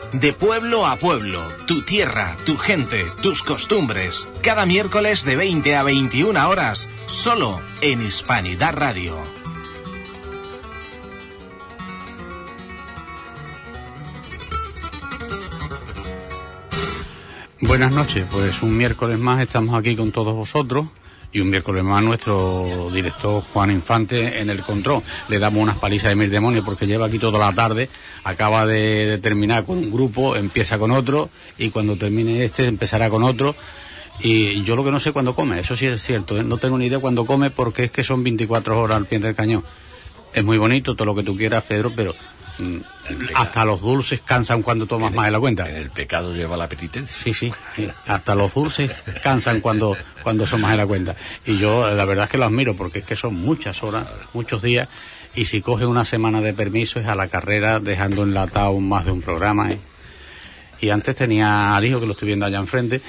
De pueblo a pueblo, tu tierra, tu gente, tus costumbres. Cada miércoles de 20 a 21 horas, solo en Hispanidad Radio. Buenas noches, pues un miércoles más estamos aquí con todos vosotros. Y un miércoles más nuestro director Juan Infante en el control. Le damos unas palizas de mil demonios porque lleva aquí toda la tarde, acaba de terminar con un grupo, empieza con otro, y cuando termine este empezará con otro. Y yo lo que no sé cuándo come, eso sí es cierto, ¿eh? No tengo ni idea cuándo come porque es que son 24 horas al pie del cañón. Es muy bonito todo lo que tú quieras, Pedro, pero hasta los dulces cansan cuando tomas más de la cuenta. En el pecado lleva la penitencia. Sí, hasta los dulces cansan cuando son más de la cuenta. Y yo la verdad es que lo admiro porque es que son muchas horas, muchos días, y si coge una semana de permiso es a la carrera dejando enlatado más de un programa, ¿eh? Y antes tenía al hijo, que lo estoy viendo allá enfrente,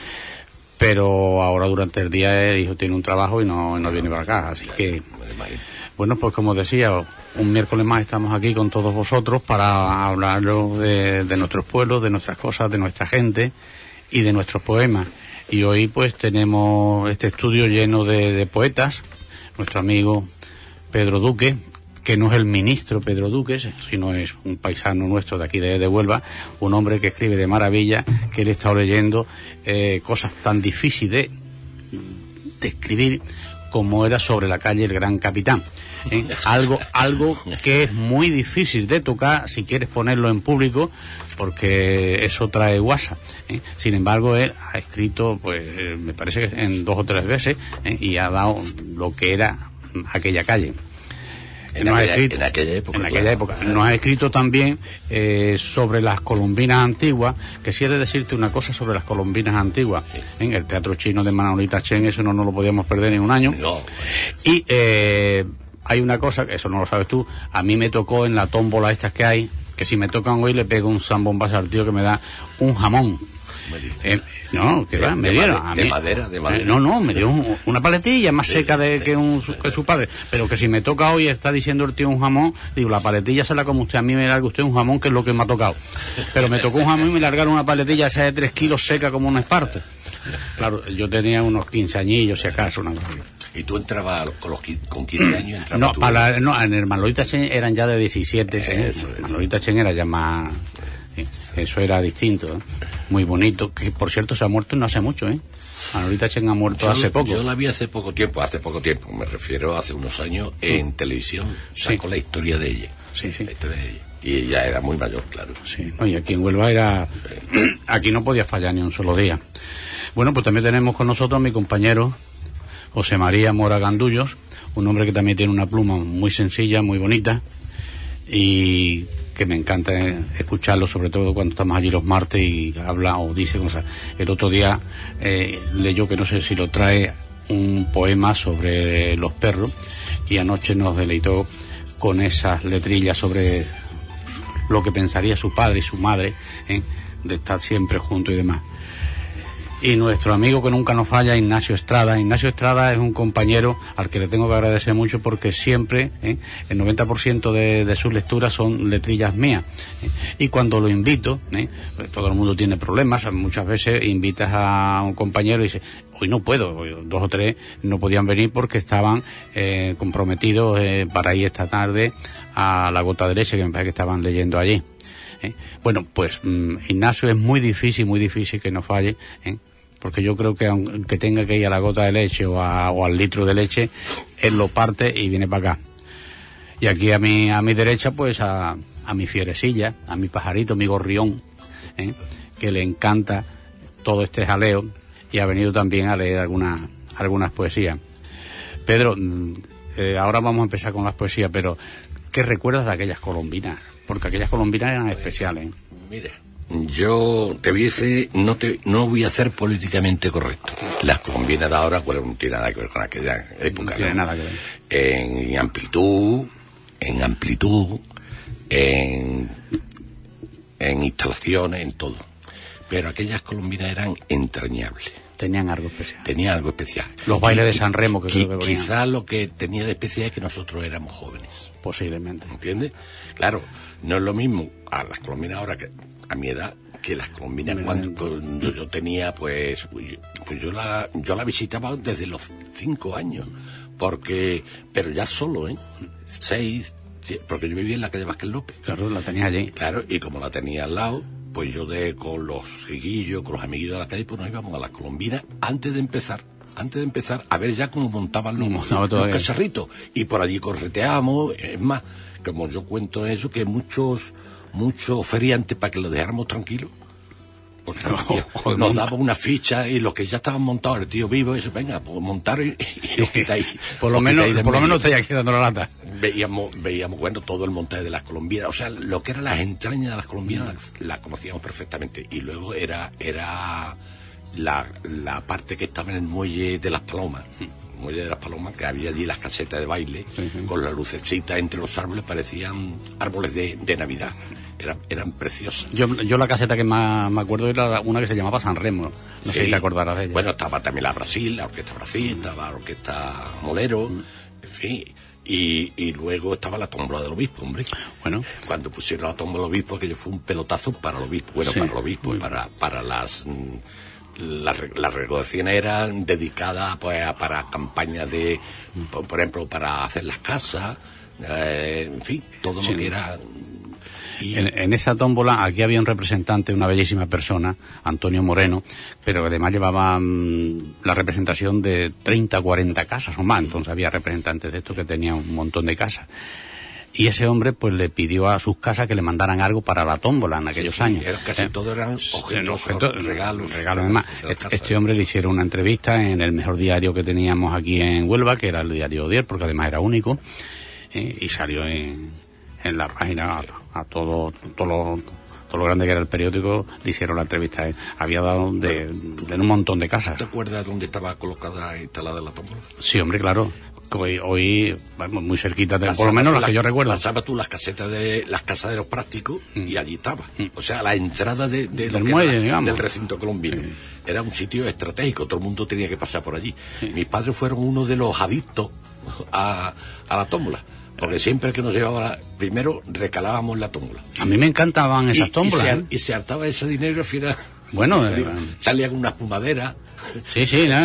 pero ahora durante el día el hijo tiene un trabajo y no viene para acá, así que... Bueno, pues como decía, un miércoles más estamos aquí con todos vosotros para hablaros de nuestros pueblos, de nuestras cosas, de nuestra gente y de nuestros poemas. Y hoy pues tenemos este estudio lleno de poetas. Nuestro amigo Pedro Duque, que no es el ministro Pedro Duque, sino es un paisano nuestro de aquí de Huelva, un hombre que escribe de maravilla, que él está leyendo cosas tan difíciles de escribir como era Sobre la calle el Gran Capitán. Algo que es muy difícil de tocar si quieres ponerlo en público, porque eso trae guasa. Sin embargo, él ha escrito, pues me parece que en 2 o 3 veces, y ha dado lo que era aquella calle. En aquella época. Nos ha escrito también sobre las colombinas antiguas, que sí he de decirte una cosa sobre las colombinas antiguas. Sí. En el teatro chino de Manolita Chen, eso no lo podíamos perder ni un año. No. Y hay una cosa, que eso no lo sabes tú, a mí me tocó en la tómbola estas que hay, que si me tocan hoy le pego un zambombazo al tío que me da un jamón. Me dieron a mí. De madera. Me dio una paletilla más seca que su padre. Pero que si me toca hoy, está diciendo el tío un jamón, digo, la paletilla se la come usted, a mí me larga usted un jamón, que es lo que me ha tocado. Pero me tocó un jamón y me largaron una paletilla esa de 3 kilos seca como un esparto. Claro, yo tenía unos 15 añillos, si acaso, una cosa. ¿Y tú entrabas con 15 años? En el Manolita Chen eran ya de 17. Manolita Chen era ya más... Eso era distinto, ¿eh? Muy bonito, que por cierto se ha muerto no hace mucho, ¿eh? Manolita Chen ha muerto hace poco. Yo la vi hace poco tiempo, me refiero hace unos años, en televisión, sacó la historia de ella. Sí. La historia de ella. Y ella era muy mayor, claro. Sí, y aquí en Huelva aquí no podía fallar ni un solo día. Bueno, pues también tenemos con nosotros a mi compañero José María Mora Gandullos, un hombre que también tiene una pluma muy sencilla, muy bonita, y que me encanta escucharlo, sobre todo cuando estamos allí los martes y habla o dice cosas. El otro día leyó, que no sé si lo trae, un poema sobre los perros, y anoche nos deleitó con esas letrillas sobre lo que pensaría su padre y su madre, de estar siempre juntos y demás. Y nuestro amigo que nunca nos falla, Ignacio Estrada. Ignacio Estrada es un compañero al que le tengo que agradecer mucho porque siempre, el 90% de sus lecturas son letrillas mías. Y cuando lo invito, pues todo el mundo tiene problemas, muchas veces invitas a un compañero y dice, hoy no puedo, 2 o 3 no podían venir porque estaban comprometidos para ir esta tarde a La Gota de Leche, que me parece que estaban leyendo allí. Bueno, pues Ignacio, es muy difícil que no falle, porque yo creo que aunque tenga que ir a La Gota de Leche o al litro de leche, él lo parte y viene para acá. Y aquí a mi derecha, pues a mi fierecilla, a mi pajarito, mi gorrión, que le encanta todo este jaleo, y ha venido también a leer algunas poesías. Pedro, ahora vamos a empezar con las poesías, pero ¿qué recuerdas de aquellas colombinas? Porque aquellas colombinas eran especiales. Mire, yo te voy a decir, no voy a ser políticamente correcto. Las colombinas de ahora, pues no tiene nada que ver con aquella época. No tiene nada que ver. En amplitud, en instalaciones, en todo. Pero aquellas colombinas eran entrañables. Tenían algo especial. Los bailes de San Remo, que creo que venían. Quizás lo que tenía de especial es que nosotros éramos jóvenes. Posiblemente. ¿Entiendes? Claro, no es lo mismo a las colombinas ahora, que a mi edad, que las colombinas cuando yo tenía, pues yo la visitaba desde los 5 años, pero ya solo, 6, porque yo vivía en la calle Vázquez López. Claro, la tenía allí. Claro, y como la tenía al lado, pues yo con los chiquillos, con los amiguitos de la calle, pues nos íbamos a las colombinas antes de empezar a ver ya cómo montaban los cacharritos, y por allí correteábamos. Es más, como yo cuento eso, que muchos feriantes, para que lo dejáramos tranquilo, porque nos daban una ficha, y los que ya estaban montados, el tío vivo, y eso, venga, pues montar y los quitáis. por lo menos estáis aquí dando la lata. Veíamos, bueno, todo el montaje de las colombianas, o sea, lo que eran las entrañas de las colombianas, la conocíamos perfectamente. Y luego era la parte que estaba en el muelle de las Palomas, que había allí las casetas de baile, con las lucecitas entre los árboles, parecían árboles de Navidad. Eran preciosas. Yo la caseta que más me acuerdo era una que se llamaba San Remo, no sé si te acordarás de ella. Bueno, estaba también la Orquesta Brasil, estaba la Orquesta Molero, en fin. Y luego estaba la tómbola del obispo, hombre. Bueno, cuando pusieron la tómbola del obispo, aquello fue un pelotazo para el obispo. Bueno, sí, para el obispo, para las recaudaciones eran dedicadas, pues, para campañas de, por ejemplo, para hacer las casas, en fin, todo lo que era. En esa tómbola aquí había un representante, una bellísima persona, Antonio Moreno, pero además llevaba la representación de 30 o 40 casas o más. Entonces había representantes de estos que tenían un montón de casas. Y ese hombre pues le pidió a sus casas que le mandaran algo para la tómbola en aquellos años. Casi todo eran objetos, regalos. Además, este hombre le hicieron una entrevista en el mejor diario que teníamos aquí en Huelva, que era el diario Odier, porque además era único, y salió en la página a todo lo grande que era el periódico. Le hicieron la entrevista. Había dado de un montón de casas. ¿Te acuerdas dónde estaba instalada la tómbola? Sí, hombre, claro. Hoy vamos muy cerquita, por lo menos las que yo recuerdo. Pasaba tú las casas de los prácticos, y allí estaba. O sea, la entrada del muelle, digamos, del recinto colombino. Era un sitio estratégico, todo el mundo tenía que pasar por allí. Mis padres fueron uno de los adictos a la tómbola. Porque siempre que nos llevaba, primero recalábamos la tómbola. A mí me encantaban esas tómbolas. Y se hartaba ese dinero, al final. Bueno, salía con unas pumaderas. Sí,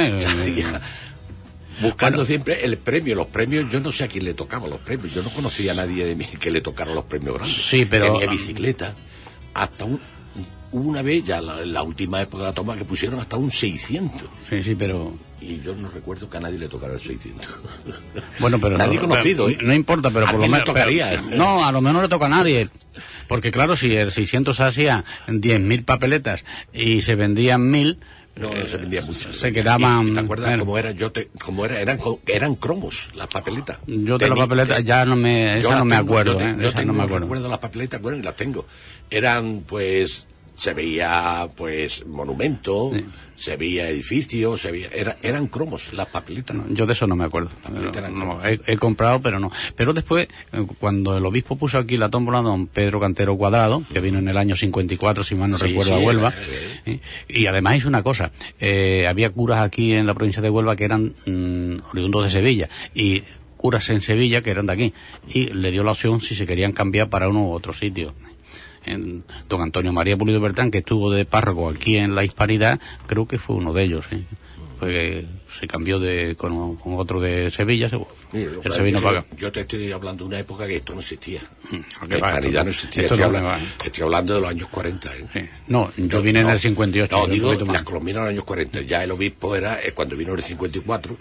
Buscando siempre el premio. Los premios, yo no sé a quién le tocaban los premios. Yo no conocía a nadie de mí que le tocaran los premios grandes. Sí, pero tenía bicicleta. Hasta hubo una vez, ya la última época de la toma, que pusieron hasta un 600. Sí, pero... Y yo no recuerdo que a nadie le tocara el 600. Bueno, pero... Nadie conocido, No importa, pero por lo menos... tocaría. No, a lo menos no le toca a nadie. Porque claro, si el 600 hacía 10.000 papeletas y se vendían 1.000... No se vendía mucho. Se quedaban... ¿Te acuerdas cómo era? Eran cromos las papeletas. Yo de las papeletas ya no me... Esa no me acuerdo, no me acuerdo las papeletas, bueno, y las tengo. Eran, pues... Se veía, pues, monumentos, se veía edificios, eran cromos las papeletas. No, yo de eso no me acuerdo. He comprado, pero no. Pero después, cuando el obispo puso aquí la tómbola, don Pedro Cantero Cuadrado, que vino en el año 54, si mal no recuerdo, a Huelva, y además hizo una cosa. Había curas aquí en la provincia de Huelva que eran oriundos de Sevilla, y curas en Sevilla que eran de aquí, y le dio la opción si se querían cambiar para uno u otro sitio. Don Antonio María Pulido Bertrán, que estuvo de párroco aquí en la Hispanidad, creo que fue uno de ellos, porque se cambió con otro de Sevilla, seguro. Él se vino para acá. Yo te estoy hablando de una época que esto no existía. La Hispanidad no existía. Estoy hablando de los años 40. Sí. No, yo vine en el 58. No, digo las colombinas en los años 40. Ya el obispo era, cuando vino en el 54...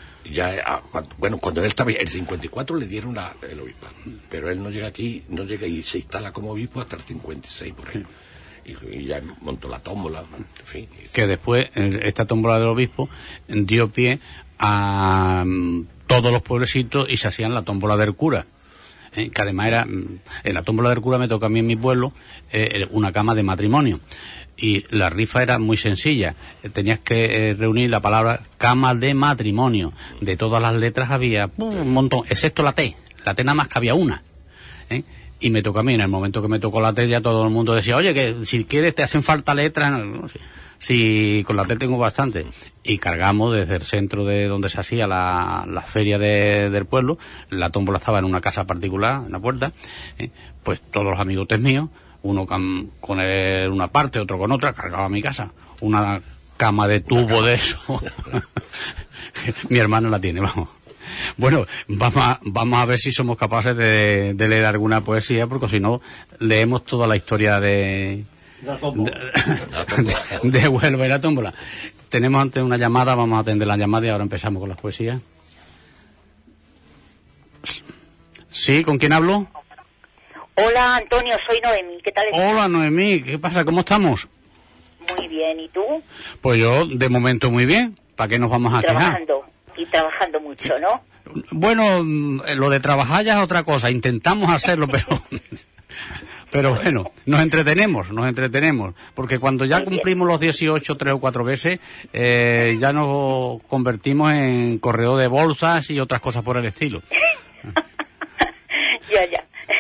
cuando él estaba el 54 le dieron el obispo, pero él no llega y se instala como obispo hasta el 56 por ahí, y ya montó la tómbola, en fin. Que después esta tómbola del obispo dio pie a todos los pueblecitos y se hacían la tómbola del cura, que además era, en la tómbola del cura me tocó a mí en mi pueblo una cama de matrimonio. Y la rifa era muy sencilla. Tenías que reunir la palabra cama de matrimonio. De todas las letras había un montón, excepto la T. La T nada más que había una. Y me tocó a mí. En el momento que me tocó la T, ya todo el mundo decía, oye, que si quieres te hacen falta letras. No, si con la T tengo bastante. Y cargamos desde el centro de donde se hacía la feria del pueblo. La tómbola estaba en una casa particular, en la puerta. Pues todos los amigotes míos, uno con una parte, otro con otra, cargaba mi casa. Una cama de tubo de eso. Mi hermano la tiene, vamos. Bueno, vamos a ver si somos capaces de leer alguna poesía, porque si no, leemos toda la historia de Huelva y la tómbola. Tenemos antes una llamada, vamos a atender la llamada y ahora empezamos con las poesías. ¿Sí? ¿Con quién hablo? Hola, Antonio, soy Noemí. ¿Qué tal estás? Hola, Noemí. ¿Qué pasa? ¿Cómo estamos? Muy bien. ¿Y tú? Pues yo, de momento, muy bien. ¿Para qué nos vamos a quejar? Y trabajando mucho, ¿no? Bueno, lo de trabajar ya es otra cosa. Intentamos hacerlo, pero bueno, nos entretenemos. Porque cuando ya cumplimos los 18 3 o 4 veces, ya nos convertimos en correo de bolsas y otras cosas por el estilo. Ya.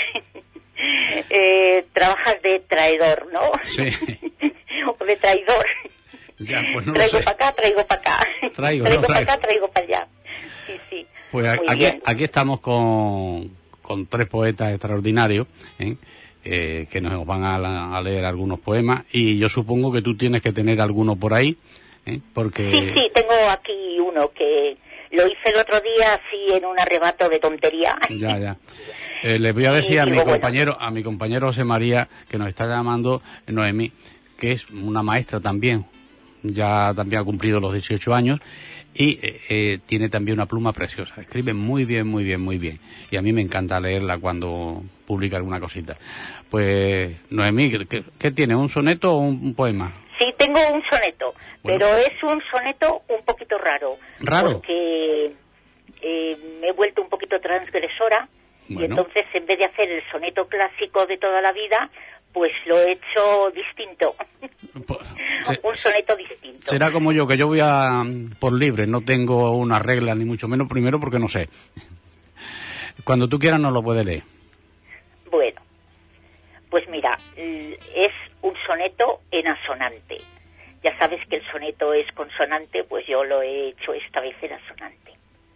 Trabajas de traidor, ¿no? Sí. O de traidor. Ya, pues no traigo para acá, traigo para acá. Traigo para acá, traigo para allá. Sí. Pues aquí estamos con 3 poetas extraordinarios, que nos van a leer algunos poemas, y yo supongo que tú tienes que tener alguno por ahí, porque... Sí, tengo aquí uno que lo hice el otro día así en un arrebato de tontería. Ya. Le voy a decir a mi compañero José María, que nos está llamando, Noemí, que es una maestra también, ya también ha cumplido los 18 años, y tiene también una pluma preciosa. Escribe muy bien. Y a mí me encanta leerla cuando publica alguna cosita. Pues, Noemí, ¿qué tiene? ¿Un soneto o un poema? Sí, tengo un soneto, bueno, pero es un soneto un poquito raro. ¿Raro? Porque me he vuelto un poquito transgresora, bueno, y entonces en vez de hacer el soneto clásico de toda la vida, pues lo he hecho distinto. Un soneto distinto. Será como yo, que yo voy por libre, no tengo una regla ni mucho menos, primero porque no sé. Cuando tú quieras nos lo puedes leer. Bueno, pues mira, es un soneto en asonante. Ya sabes que el soneto es consonante, pues yo lo he hecho esta vez en asonante.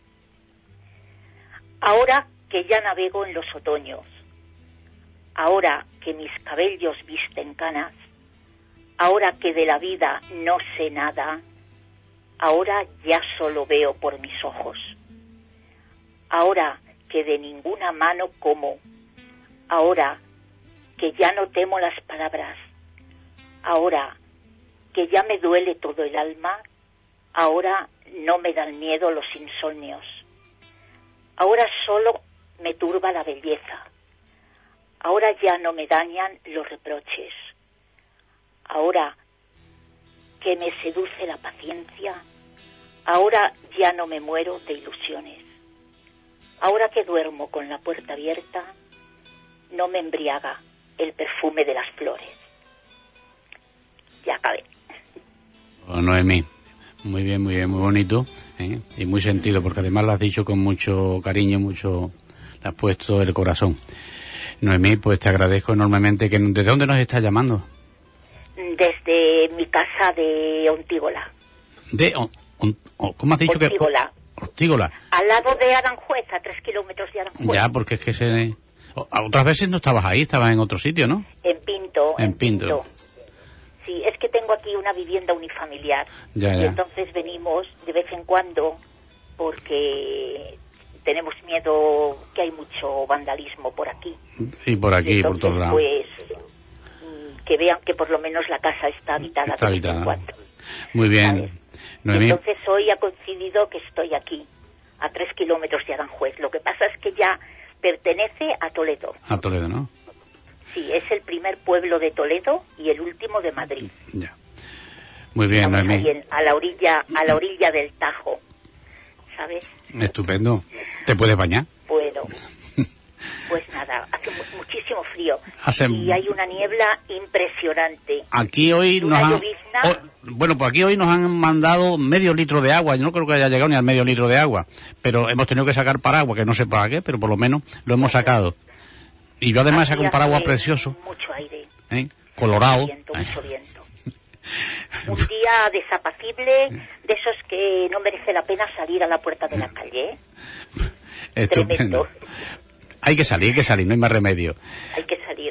Ahora que ya navego en los otoños, ahora que mis cabellos visten canas, ahora que de la vida no sé nada, ahora ya solo veo por mis ojos. Ahora que de ninguna mano como, ahora que ya no temo las palabras, ahora que ya me duele todo el alma, ahora no me dan miedo los insomnios, ahora solo me turba la belleza, ahora ya no me dañan los reproches, ahora que me seduce la paciencia, ahora ya no me muero de ilusiones, ahora que duermo con la puerta abierta, no me embriaga el perfume de las flores. Ya acabé. Oh, Noemí, muy bien, muy bonito, y muy sentido, porque además lo has dicho con mucho cariño, le has puesto el corazón. Noemí, pues te agradezco enormemente. ¿Desde dónde nos estás llamando? Desde mi casa de Ontígola. ¿Cómo has dicho? Ortígola. Ortígola. Al lado de Aranjuez, a 3 kilómetros de Aranjuez. Ya, porque es que otras veces no estabas ahí, estabas en otro sitio, ¿no? En Pinto. En Pinto. Sí, es que tengo aquí una vivienda unifamiliar. Ya. Y entonces venimos de vez en cuando porque tenemos miedo que hay mucho vandalismo por aquí. Y por aquí, entonces, por todos lados. Pues que vean que por lo menos la casa está habitada. Está habitada. Muy bien. Noemí. Entonces hoy ha coincidido que estoy aquí, a 3 kilómetros de Aranjuez. Lo que pasa es que ya pertenece a Toledo. A Toledo, ¿no? Sí, es el primer pueblo de Toledo y el último de Madrid. Ya. Muy bien, Noemí. Noemí. A la orilla del Tajo, ¿sabes? Estupendo. ¿Te puedes bañar? Bueno, pues nada, hace muchísimo frío. Y hay una niebla impresionante. Aquí hoy pues aquí hoy nos han mandado medio litro de agua. Yo no creo que haya llegado ni al medio litro de agua, pero hemos tenido que sacar paraguas, que no sé para qué, pero por lo menos lo hemos sacado. Y yo además saco un paraguas precioso. Mucho aire. Colorado. Mucho viento. Un día desapacible, de esos que no merece la pena salir a la puerta de la calle. Estupendo. Hay que salir, no hay más remedio. Hay que salir.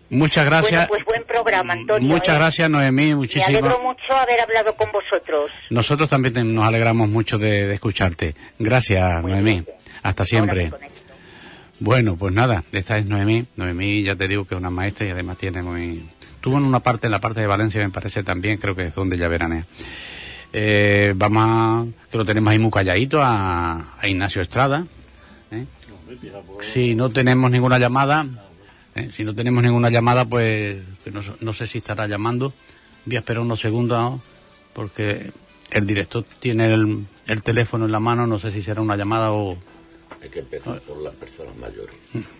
Muchas gracias. Bueno, pues buen programa, Antonio. Muchas gracias, Noemí. Muchísimas. Me alegro mucho haber hablado con vosotros. Nosotros también nos alegramos mucho de escucharte. Gracias, Noemí. Hasta siempre. Bueno, pues nada, esta es Noemí. Noemí, ya te digo que es una maestra y además tiene muy... Estuvo en la parte de Valencia, me parece también, creo que es donde ella veranea. Vamos a... que lo tenemos ahí muy calladito a Ignacio Estrada. Si no tenemos ninguna llamada... si no tenemos ninguna llamada, pues no sé si estará llamando. Voy a esperar unos segundos porque el director tiene el teléfono en la mano. No sé si será una llamada o... Hay que empezar por las personas mayores.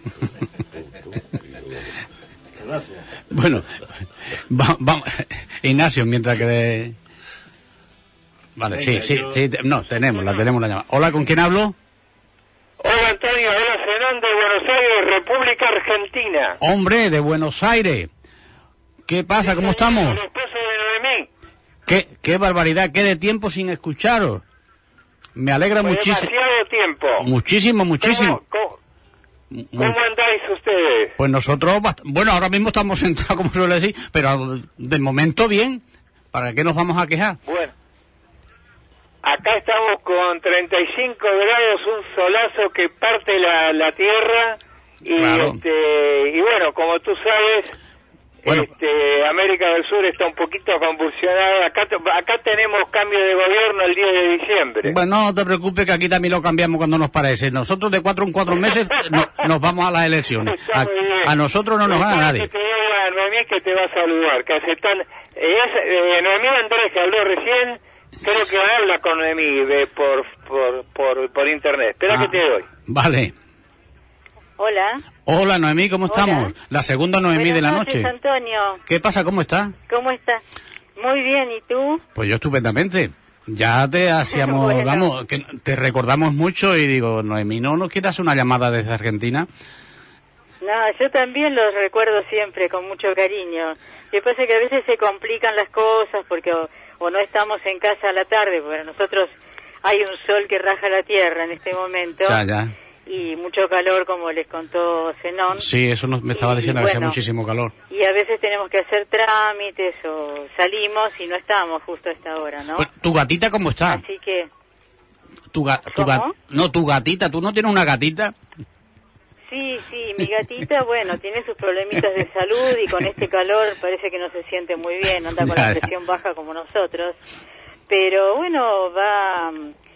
Bueno, vamos, Ignacio, mientras que... Vale, venga, sí, tenemos la llamada. Hola, ¿con quién hablo? Hola, Antonio, hola, Zenón de Buenos Aires, República Argentina. Hombre, de Buenos Aires. ¿Qué pasa? ¿Cómo estamos? El esposo de Noemí. Qué barbaridad, qué de tiempo sin escucharos. Me alegra muchísimo. Demasiado tiempo. Muchísimo. ¿Cómo andáis ustedes? Pues nosotros, bueno, ahora mismo estamos sentados, como suele decir, pero de momento bien. ¿Para qué nos vamos a quejar? Bueno, acá estamos con 35 grados, un solazo que parte la tierra y, claro. Y bueno, como tú sabes, América del Sur está un poquito convulsionada. Acá tenemos cambio de gobierno el 10 de diciembre. Bueno, no te preocupes que aquí también lo cambiamos cuando nos parece. Nosotros de 4 en 4 meses nos vamos a las elecciones. A nosotros no nos gana nadie. Te digo a Noemí que te va a saludar, que hace Noemí Andrés, que habló recién, creo que habla con Noemí por internet. Espera que te doy. Vale. Hola, Noemí, ¿cómo estamos? La segunda Noemí de la noche. Antonio. ¿Qué pasa? ¿Cómo está? ¿Cómo está? Muy bien, ¿y tú? Pues yo estupendamente. Ya te hacíamos, bueno. Vamos, que te recordamos mucho y digo, Noemí, ¿no nos quieres hacer una llamada desde Argentina? No, yo también los recuerdo siempre con mucho cariño. Lo que pasa es que a veces se complican las cosas porque o no estamos en casa a la tarde, porque nosotros hay un sol que raja la tierra en este momento. Ya. Y mucho calor, como les contó Zenón. Sí, eso me estaba diciendo que hacía muchísimo calor. Y a veces tenemos que hacer trámites o salimos y no estamos justo a esta hora, ¿no? Pues, ¿tu gatita cómo está? Así que... tu gatita, ¿tú no tienes una gatita? Sí, mi gatita, bueno, tiene sus problemitas de salud y con este calor parece que no se siente muy bien, anda con la presión baja como nosotros. Pero bueno, va...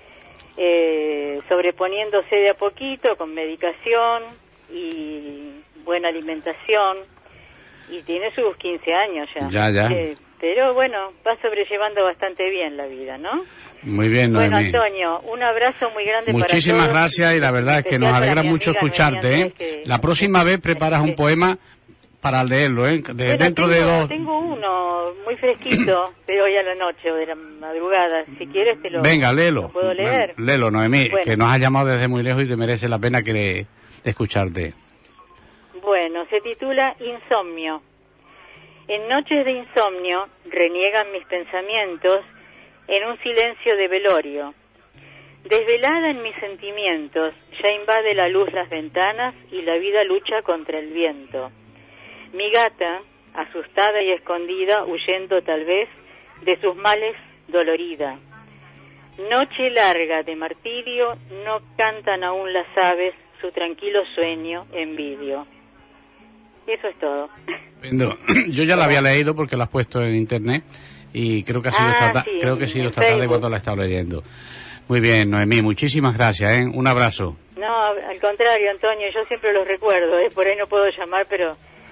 sobreponiéndose de a poquito con medicación y buena alimentación y tiene sus 15 años ya. Pero bueno, va sobrellevando bastante bien la vida, ¿no? Muy bien, Noemí. Bueno, Antonio, un abrazo muy grande para todos. Muchísimas gracias y la verdad es que nos alegra mucho escucharte, ¿eh? La próxima vez preparas un poema para leerlo, ¿eh? Tengo uno muy fresquito de hoy a la noche o de la madrugada. Si quieres te lo... Venga, léelo. ¿Lo puedo leer? Léelo, Noemí, bueno. Que nos has llamado desde muy lejos y te merece la pena escucharte. Bueno, se titula Insomnio. En noches de insomnio reniegan mis pensamientos en un silencio de velorio. Desvelada en mis sentimientos, ya invade la luz las ventanas y la vida lucha contra el viento. Mi gata, asustada y escondida, huyendo tal vez de sus males dolorida. Noche larga de martirio, no cantan aún las aves, su tranquilo sueño envidio. Eso es todo. Yo ya la había leído porque la has puesto en internet y creo que ha sido esta tarde cuando la he estado leyendo. Muy bien, Noemí, muchísimas gracias, ¿eh? Un abrazo. No, al contrario, Antonio, yo siempre los recuerdo, por ahí no puedo llamar, pero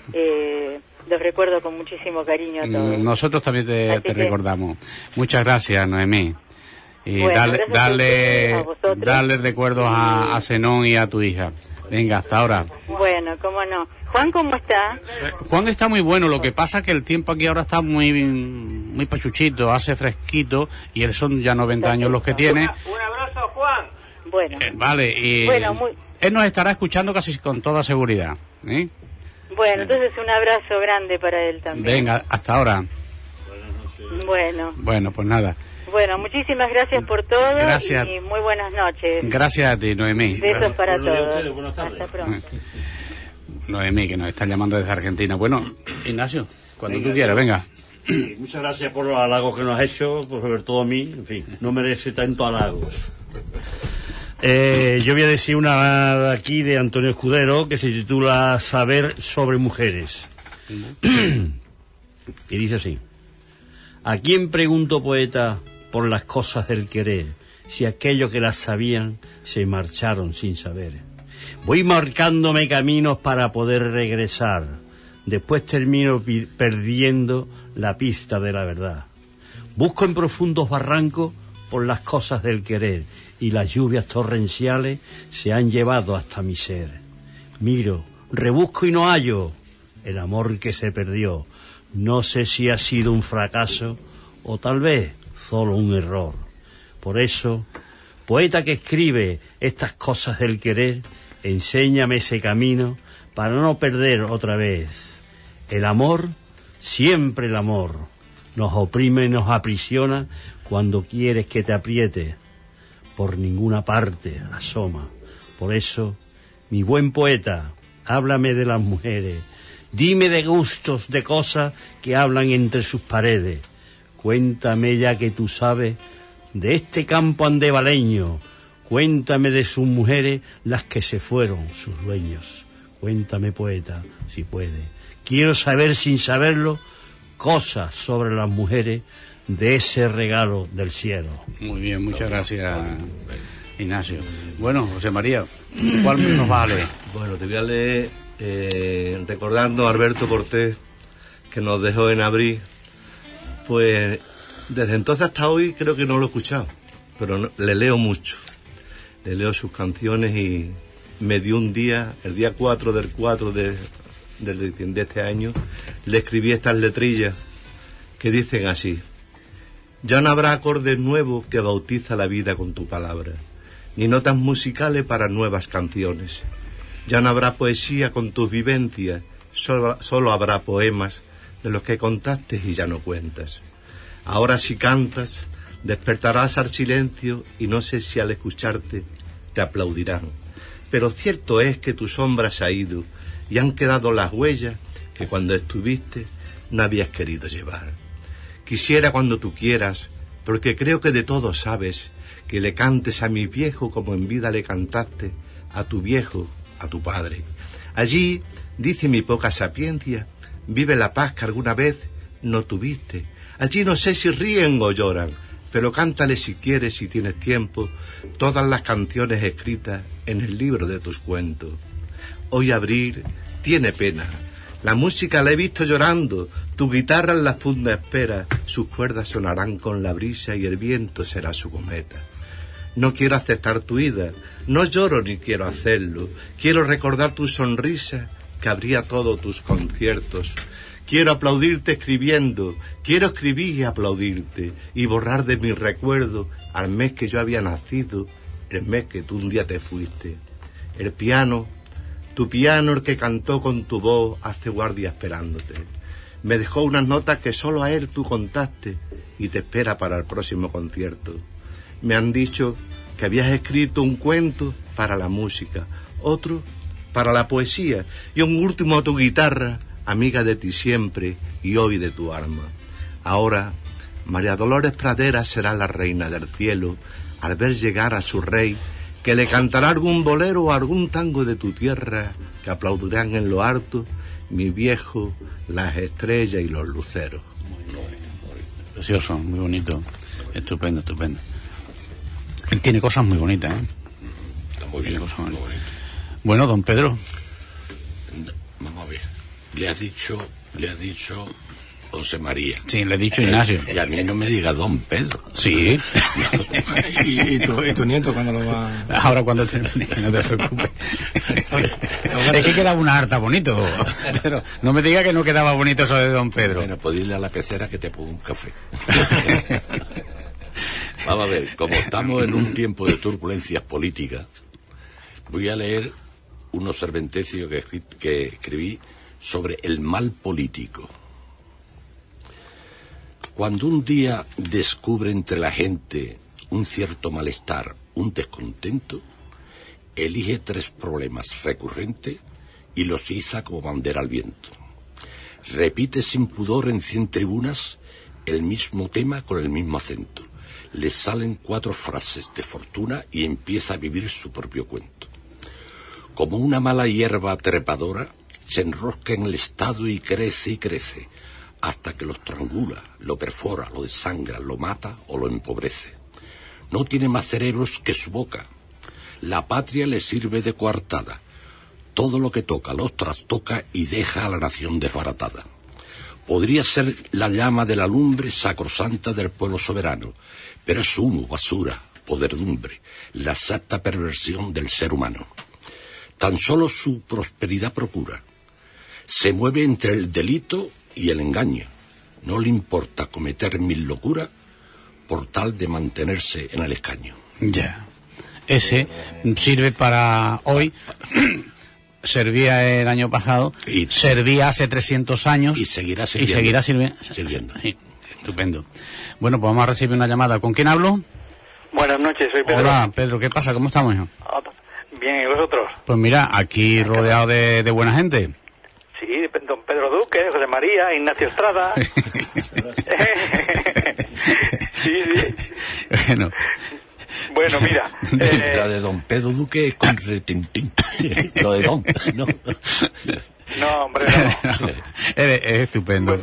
los recuerdo con muchísimo cariño a todos. Nosotros también te recordamos. Muchas gracias, Noemí. Y bueno, darle recuerdos a Zenón y a tu hija. Venga, hasta ahora. Bueno, cómo no. Juan, ¿cómo está? Juan está muy bueno, lo que pasa que el tiempo aquí ahora está muy pachuchito, hace fresquito, y él son ya 90 años los que tiene. Un abrazo, Juan. Bueno. Vale, y él nos estará escuchando casi con toda seguridad. ¿Eh? Bueno, entonces un abrazo grande para él también. Venga, hasta ahora. Bueno, pues nada. Bueno, muchísimas gracias por todo. Gracias. Y muy buenas noches. Gracias a ti, Noemí. Besos para todos. Hasta pronto. Noemí, que nos está llamando desde Argentina. Bueno, Ignacio, cuando tú quieras, venga. Sí, muchas gracias por los halagos que nos has hecho, pues sobre todo a mí, en fin, no merece tanto halagos. Yo voy a decir una de aquí de Antonio Escudero que se titula Saber sobre mujeres. Y dice así: ¿a quién pregunto, poeta, por las cosas del querer, si aquellos que las sabían se marcharon sin saber? Voy marcándome caminos para poder regresar, después termino perdiendo la pista de la verdad. Busco en profundos barrancos por las cosas del querer, y las lluvias torrenciales se han llevado hasta mi ser. Miro, rebusco y no hallo el amor que se perdió. No sé si ha sido un fracaso o tal vez solo un error. Por eso, poeta que escribe estas cosas del querer, enséñame ese camino para no perder otra vez. El amor, siempre el amor, nos oprime y nos aprisiona cuando quieres que te apriete. Por ninguna parte asoma. Por eso, mi buen poeta, háblame de las mujeres. Dime de gustos, de cosas que hablan entre sus paredes. Cuéntame, ya que tú sabes, de este campo andevaleño. Cuéntame de sus mujeres, las que se fueron, sus dueños. Cuéntame, poeta, si puede. Quiero saber, sin saberlo, cosas sobre las mujeres de ese regalo del cielo. Muy bien, muchas gracias, Ignacio. Bueno, José María, ¿cuál nos va a leer? Bueno, te voy a leer recordando a Alberto Cortés, que nos dejó en abril. Pues desde entonces hasta hoy creo que no lo he escuchado, pero le leo mucho. Le leo sus canciones y me dio un día, el día 4 del 4 de este año, le escribí estas letrillas que dicen así: ya no habrá acordes nuevos que bautiza la vida con tu palabra, ni notas musicales para nuevas canciones. Ya no habrá poesía con tus vivencias, solo habrá poemas de los que contaste y ya no cuentas. Ahora si cantas, despertarás al silencio y no sé si al escucharte te aplaudirán. Pero cierto es que tu sombra se ha ido y han quedado las huellas que cuando estuviste no habías querido llevar. Quisiera cuando tú quieras, porque creo que de todo sabes, que le cantes a mi viejo como en vida le cantaste a tu viejo, a tu padre. Allí, dice mi poca sapiencia, vive la paz que alguna vez no tuviste. Allí no sé si ríen o lloran, pero cántale si quieres, si tienes tiempo, todas las canciones escritas en el libro de tus cuentos. Hoy abril tiene pena. La música la he visto llorando, tu guitarra en la funda espera, sus cuerdas sonarán con la brisa y el viento será su cometa. No quiero aceptar tu ida, no lloro ni quiero hacerlo, quiero recordar tu sonrisa que abría todos tus conciertos. Quiero aplaudirte escribiendo, quiero escribir y aplaudirte, y borrar de mi recuerdo al mes que yo había nacido, el mes que tú un día te fuiste. El piano, tu piano, el que cantó con tu voz, hace guardia esperándote. Me dejó unas notas que solo a él tú contaste y te espera para el próximo concierto. Me han dicho que habías escrito un cuento para la música, otro para la poesía y un último a tu guitarra, amiga de ti siempre y hoy de tu alma. Ahora, María Dolores Pradera será la reina del cielo al ver llegar a su rey, que le cantará algún bolero o algún tango de tu tierra, que aplaudirán en lo alto mi viejo, las estrellas y los luceros. Precioso, muy bonito, estupendo, estupendo. Él tiene cosas muy bonitas, ¿eh? Está muy bien, cosas muy bonitas. Bueno, don Pedro. Vamos a ver. Le ha dicho José María. Sí, le he dicho Ignacio. Y a mí no me diga don Pedro. Sí. ¿Y tu nieto cuando lo va...? Ahora cuando termine, no te preocupes. Es que quedaba una harta bonito. Pero no me diga que no quedaba bonito eso de don Pedro. Bueno, pues dile a la pecera que te ponga un café. Vamos a ver, como estamos en un tiempo de turbulencias políticas, voy a leer unos serventecios que escribí sobre el mal político. Cuando un día descubre entre la gente un cierto malestar, un descontento, elige 3 problemas recurrentes y los iza como bandera al viento. Repite sin pudor en 100 tribunas el mismo tema con el mismo acento. Le salen 4 frases de fortuna y empieza a vivir su propio cuento. Como una mala hierba trepadora, se enrosca en el Estado y crece, hasta que lo estrangula, lo perfora, lo desangra, lo mata o lo empobrece. No tiene más cerebros que su boca. La patria le sirve de coartada. Todo lo que toca los trastoca y deja a la nación desbaratada. Podría ser la llama de la lumbre sacrosanta del pueblo soberano, pero es humo, basura, podredumbre, la exacta perversión del ser humano. Tan solo su prosperidad procura. Se mueve entre el delito y el engaño. No le importa cometer 1000 locuras por tal de mantenerse en el escaño. Ya. Ese sirve para hoy. Servía el año pasado, y servía hace 300 años y seguirá sirviendo. Sí, estupendo. Bueno, pues vamos a recibir una llamada. ¿Con quién hablo? Buenas noches, soy Pedro. Hola, Pedro, ¿qué pasa? ¿Cómo estamos, hijo? Bien, ¿y vosotros? Pues mira, aquí rodeado de buena gente. Sí, don Pedro Duque, José María, Ignacio Estrada. Sí. Bueno, mira. La de don Pedro Duque es con retintín. Lo de don, ¿no? No, hombre, no. Es estupendo.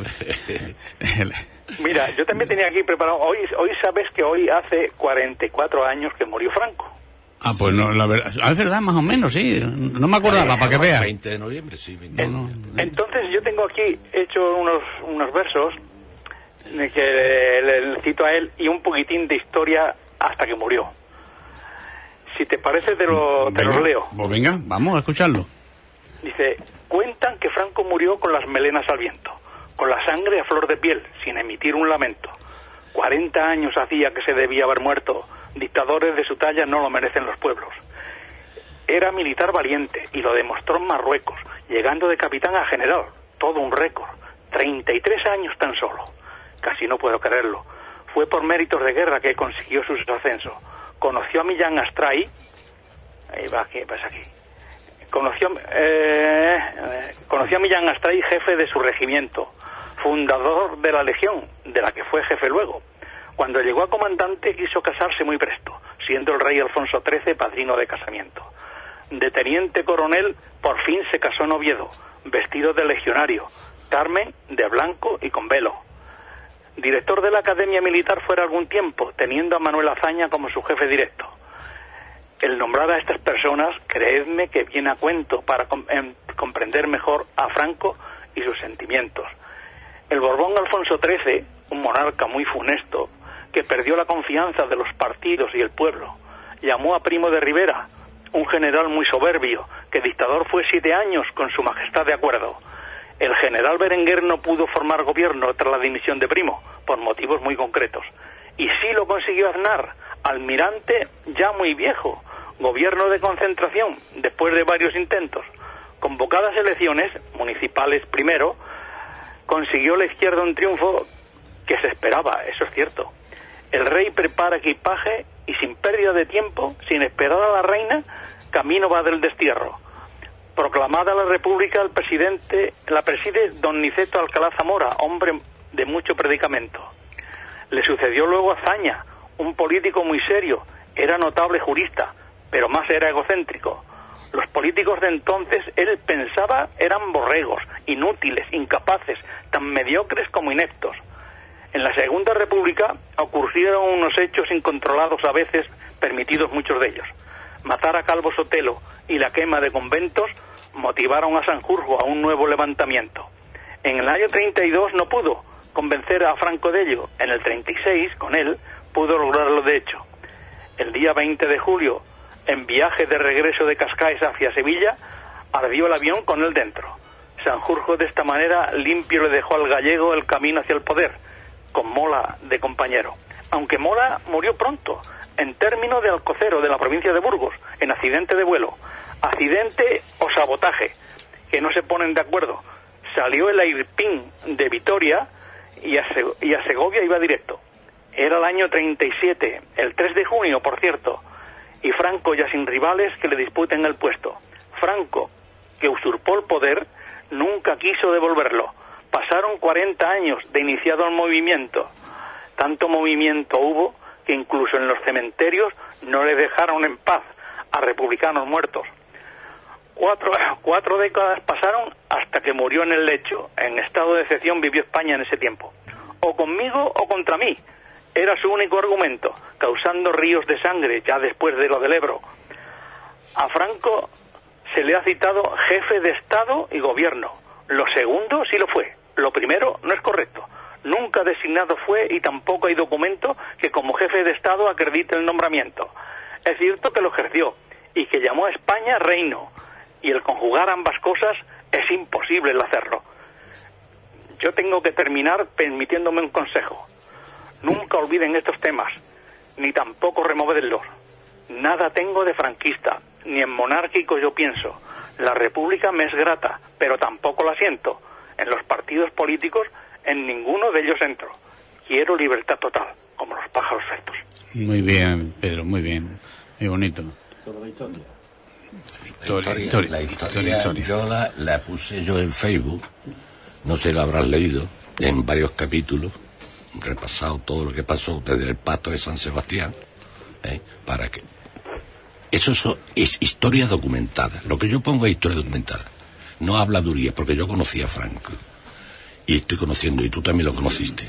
Mira, yo también tenía aquí preparado. Hoy sabes que hoy hace 44 años que murió Franco. Ah, pues no, la verdad, es verdad, más o menos, sí. No me acordaba, para que veas. 20 de noviembre, sí. 20 de noviembre. Entonces yo tengo aquí hecho unos versos que le cito a él y un poquitín de historia hasta que murió. Si te parece, te lo leo. Pues venga, vamos a escucharlo. Dice: cuentan que Franco murió con las melenas al viento, con la sangre a flor de piel, sin emitir un lamento. 40 años hacía que se debía haber muerto. Dictadores de su talla no lo merecen los pueblos. Era militar valiente y lo demostró en Marruecos, llegando de capitán a general, todo un récord. 33 años tan solo. Casi no puedo creerlo. Fue por méritos de guerra que consiguió su ascenso. Conoció a Millán Astray. Ahí va, ¿qué pasa aquí? Conoció a Millán Astray, jefe de su regimiento, fundador de la Legión, de la que fue jefe luego. Cuando llegó a comandante quiso casarse muy presto, siendo el rey Alfonso XIII padrino de casamiento. De teniente coronel por fin se casó en Oviedo, vestido de legionario, Carmen de blanco y con velo. Director de la Academia Militar fuera algún tiempo, teniendo a Manuel Azaña como su jefe directo. El nombrar a estas personas, creedme que viene a cuento para comprender mejor a Franco y sus sentimientos. El Borbón Alfonso XIII, un monarca muy funesto, que perdió la confianza de los partidos y el pueblo, llamó a Primo de Rivera, un general muy soberbio, que dictador fue 7 años con su majestad de acuerdo. El general Berenguer no pudo formar gobierno tras la dimisión de Primo, por motivos muy concretos. Y sí lo consiguió Aznar, almirante ya muy viejo, gobierno de concentración, después de varios intentos. Convocadas elecciones, municipales primero, consiguió la izquierda un triunfo que se esperaba, eso es cierto. El rey prepara equipaje y sin pérdida de tiempo, sin esperar a la reina, camino va del destierro. Proclamada la República, la preside don Niceto Alcalá Zamora, hombre de mucho predicamento. Le sucedió luego Azaña, un político muy serio, era notable jurista, pero más era egocéntrico. Los políticos de entonces, él pensaba, eran borregos, inútiles, incapaces, tan mediocres como ineptos. En la Segunda República ocurrieron unos hechos incontrolados a veces, permitidos muchos de ellos. Matar a Calvo Sotelo y la quema de conventos motivaron a Sanjurjo a un nuevo levantamiento. En el año 32 no pudo convencer a Franco de ello. En el 36, con él, pudo lograrlo de hecho. El día 20 de julio, en viaje de regreso de Cascais hacia Sevilla, ardió el avión con él dentro. Sanjurjo de esta manera limpio le dejó al gallego el camino hacia el poder, con Mola de compañero. Aunque Mola murió pronto, en término de Alcocero, de la provincia de Burgos, en accidente de vuelo. Accidente o sabotaje, que no se ponen de acuerdo. Salió el Airpin de Vitoria y a Segovia iba directo. Era el año 37, el 3 de junio, por cierto, y Franco ya sin rivales que le disputen el puesto. Franco, que usurpó el poder, nunca quiso devolverlo. Pasaron 40 años de iniciado el movimiento. Tanto movimiento hubo que incluso en los cementerios no le dejaron en paz a republicanos muertos. Cuatro décadas pasaron hasta que murió en el lecho. En estado de excepción vivió España en ese tiempo. O conmigo o contra mí. Era su único argumento, causando ríos de sangre ya después de lo del Ebro. A Franco se le ha citado jefe de Estado y Gobierno. Lo segundo sí lo fue. Lo primero no es correcto. Nunca designado fue y tampoco hay documento que como jefe de Estado acredite el nombramiento. Es cierto que lo ejerció y que llamó a España reino, y el conjugar ambas cosas es imposible el hacerlo. Yo tengo que terminar permitiéndome un consejo. Nunca olviden estos temas, ni tampoco removerlos. Nada tengo de franquista, ni en monárquico yo pienso. La república me es grata, pero tampoco la siento. En los partidos políticos, en ninguno de ellos entro. Quiero libertad total, como los pájaros fetos. Muy bien, Pedro, muy bien. Muy bonito. La historia yo la puse yo en Facebook, no sé, la habrás leído, en varios capítulos, repasado todo lo que pasó desde el pacto de San Sebastián, para que... Eso es historia documentada. Lo que yo pongo es historia documentada. No habladuría, porque yo conocí a Franco. Y estoy conociendo, y tú también lo conociste.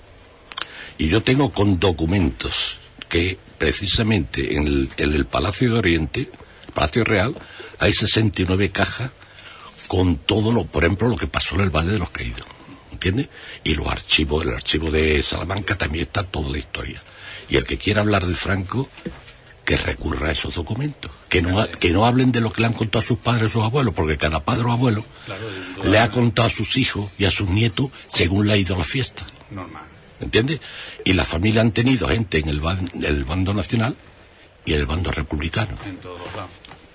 Y yo tengo con documentos que precisamente en el Palacio de Oriente, Palacio Real, hay 69 cajas con todo por ejemplo, lo que pasó en el Valle de los Caídos, ¿entiendes? Y el archivo de Salamanca también está toda la historia. Y el que quiera hablar de Franco, que recurra a esos documentos, que no hablen de lo que le han contado a sus padres o sus abuelos, porque cada padre o abuelo le ha contado a sus hijos y a sus nietos según le ha ido a la fiesta. Normal. ¿Entiendes? Y la familia han tenido gente en el bando nacional y en el bando republicano. En todos lados.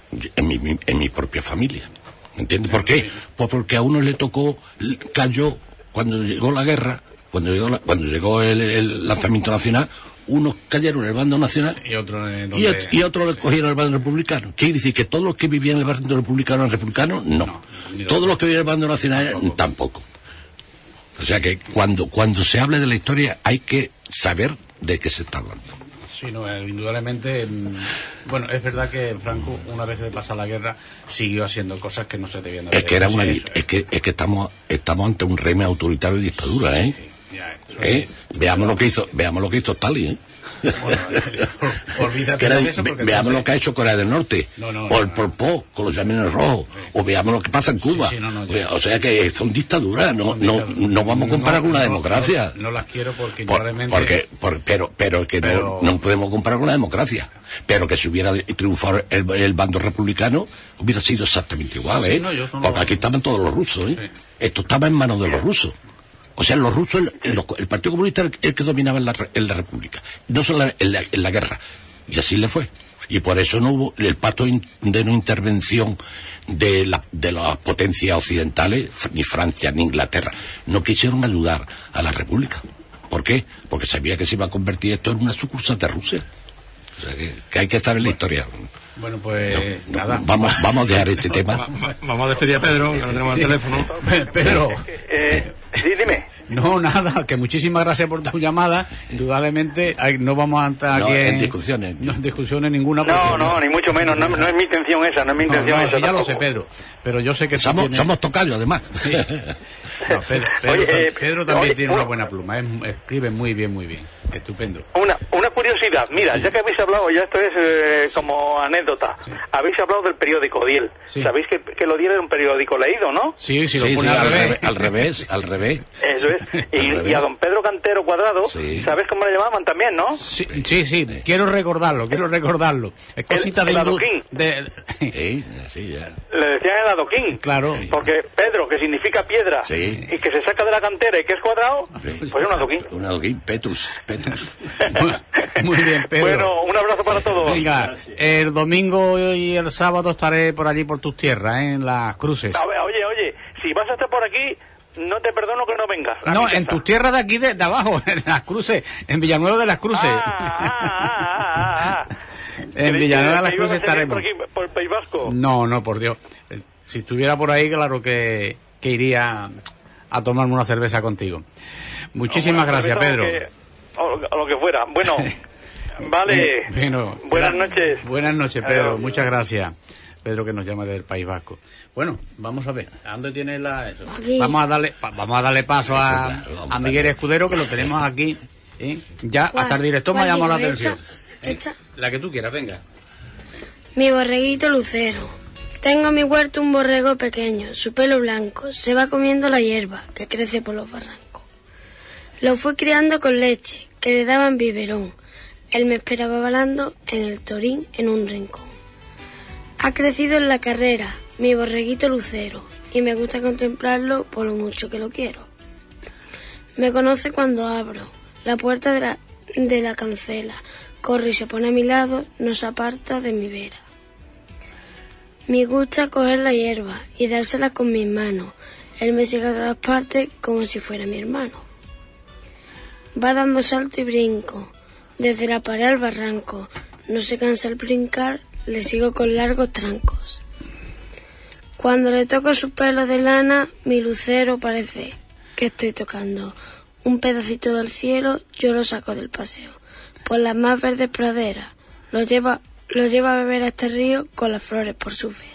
En mi propia familia. ¿Entiendes? ¿Por qué? Pues porque a uno le tocó, cayó cuando llegó la guerra, cuando llegó el lanzamiento nacional, unos cayeron en el bando nacional y otros le cogieron el bando republicano. ¿Quiere decir que todos los que vivían en el bando republicano eran republicanos? No. Todos los que vivían en el bando nacional tampoco. O sea que cuando se hable de la historia hay que saber de qué se está hablando. Sí, no, indudablemente. Bueno, es verdad que Franco, una vez de pasar la guerra, siguió haciendo cosas que no se debían hacer. Es que estamos ante un régimen autoritario y dictadura, ¿eh? Sí, ya, veamos lo que hizo Stalin, ¿eh? Bueno, olvídate de eso porque veamos lo que ha hecho Corea del Norte, o el Pol Pot con los Llameros Rojos, o veamos lo que pasa en Cuba. O sea que son dictaduras, no vamos a comparar con una democracia. No las quiero porque indudablemente... Pero no podemos comparar con una democracia. Pero que si hubiera triunfado el bando republicano hubiera sido exactamente igual, ¿eh? Porque aquí estaban todos los rusos, ¿eh? Sí. Esto estaba en manos de los rusos. O sea, los rusos, el Partido Comunista era el que dominaba en la República, no solo en la guerra. Y así le fue. Y por eso no hubo el pacto de no intervención de las potencias occidentales, ni Francia ni Inglaterra. No quisieron ayudar a la República. ¿Por qué? Porque sabía que se iba a convertir esto en una sucursal de Rusia. O sea, que hay que saber la historia. Bueno, pues nada. Vamos a dejar este tema. Vamos a despedir a Pedro, que no tenemos el teléfono. Pedro. Sí, dime. No, nada, que muchísimas gracias por tu llamada. Indudablemente no vamos a entrar aquí en discusiones. No en discusiones ninguna. No, ni mucho menos. No es mi intención esa, no es mi intención esa. Ya lo sé, Pedro. Pero yo sé que somos tocayos, además. Sí. No, Pedro también tiene una buena pluma. Escribe muy bien, muy bien. Estupendo. Una curiosidad. Mira, ya que habéis hablado, ya esto es como anécdota. Sí. Habéis hablado del periódico Odiel. Sí. Sabéis que el Odiel era un periódico leído, ¿no? Sí, lo pone al revés. Eso es. Y a don Pedro Cantero Cuadrado, ¿sabes cómo le llamaban también, no? Sí. Quiero recordarlo. Es cosita el adoquín. Sí, ya. Le decían el adoquín. Claro. Porque Pedro, que significa piedra, y que se saca de la cantera y que es cuadrado, pues es un adoquín. Un adoquín, Petrus. Muy bien, Pedro. Bueno, un abrazo para todos. Venga, el domingo y el sábado estaré por allí, por tus tierras, en Las Cruces. Oye, si vas a estar por aquí, no te perdono que no vengas. No, en tus tierras de aquí, de abajo, en Las Cruces, en Villanueva de Las Cruces. En Villanueva de Las Cruces estaremos. ¿Por aquí, por el País Vasco? No, por Dios. Si estuviera por ahí, claro que iría a tomarme una cerveza contigo. Muchísimas gracias, Pedro. O lo que fuera. Bueno, vale. Bueno, buenas noches. Buenas noches, Pedro. Muchas gracias. Pedro, que nos llama del País Vasco. Bueno, vamos a ver. ¿A dónde tiene eso? Vamos a darle paso a Miguel Escudero, que lo tenemos aquí. Ya, hasta el director me ha llamado la atención. La que tú quieras, venga. Mi borreguito Lucero. Tengo en mi huerto un borrego pequeño, su pelo blanco, se va comiendo la hierba que crece por los barrancos. Lo fui criando con leche, que le daban biberón. Él me esperaba balando en el torín en un rincón. Ha crecido en la carrera, mi borreguito Lucero, y me gusta contemplarlo por lo mucho que lo quiero. Me conoce cuando abro la puerta de la cancela, corre y se pone a mi lado, no se aparta de mi vera. Me gusta coger la hierba y dársela con mis manos. Él me sigue a todas partes como si fuera mi hermano. Va dando salto y brinco, desde la pared al barranco. No se cansa al brincar, le sigo con largos trancos. Cuando le toco su pelo de lana, mi lucero parece que estoy tocando. Un pedacito del cielo, yo lo saco del paseo. Por las más verdes praderas, lo lleva a beber a este río con las flores por su vera.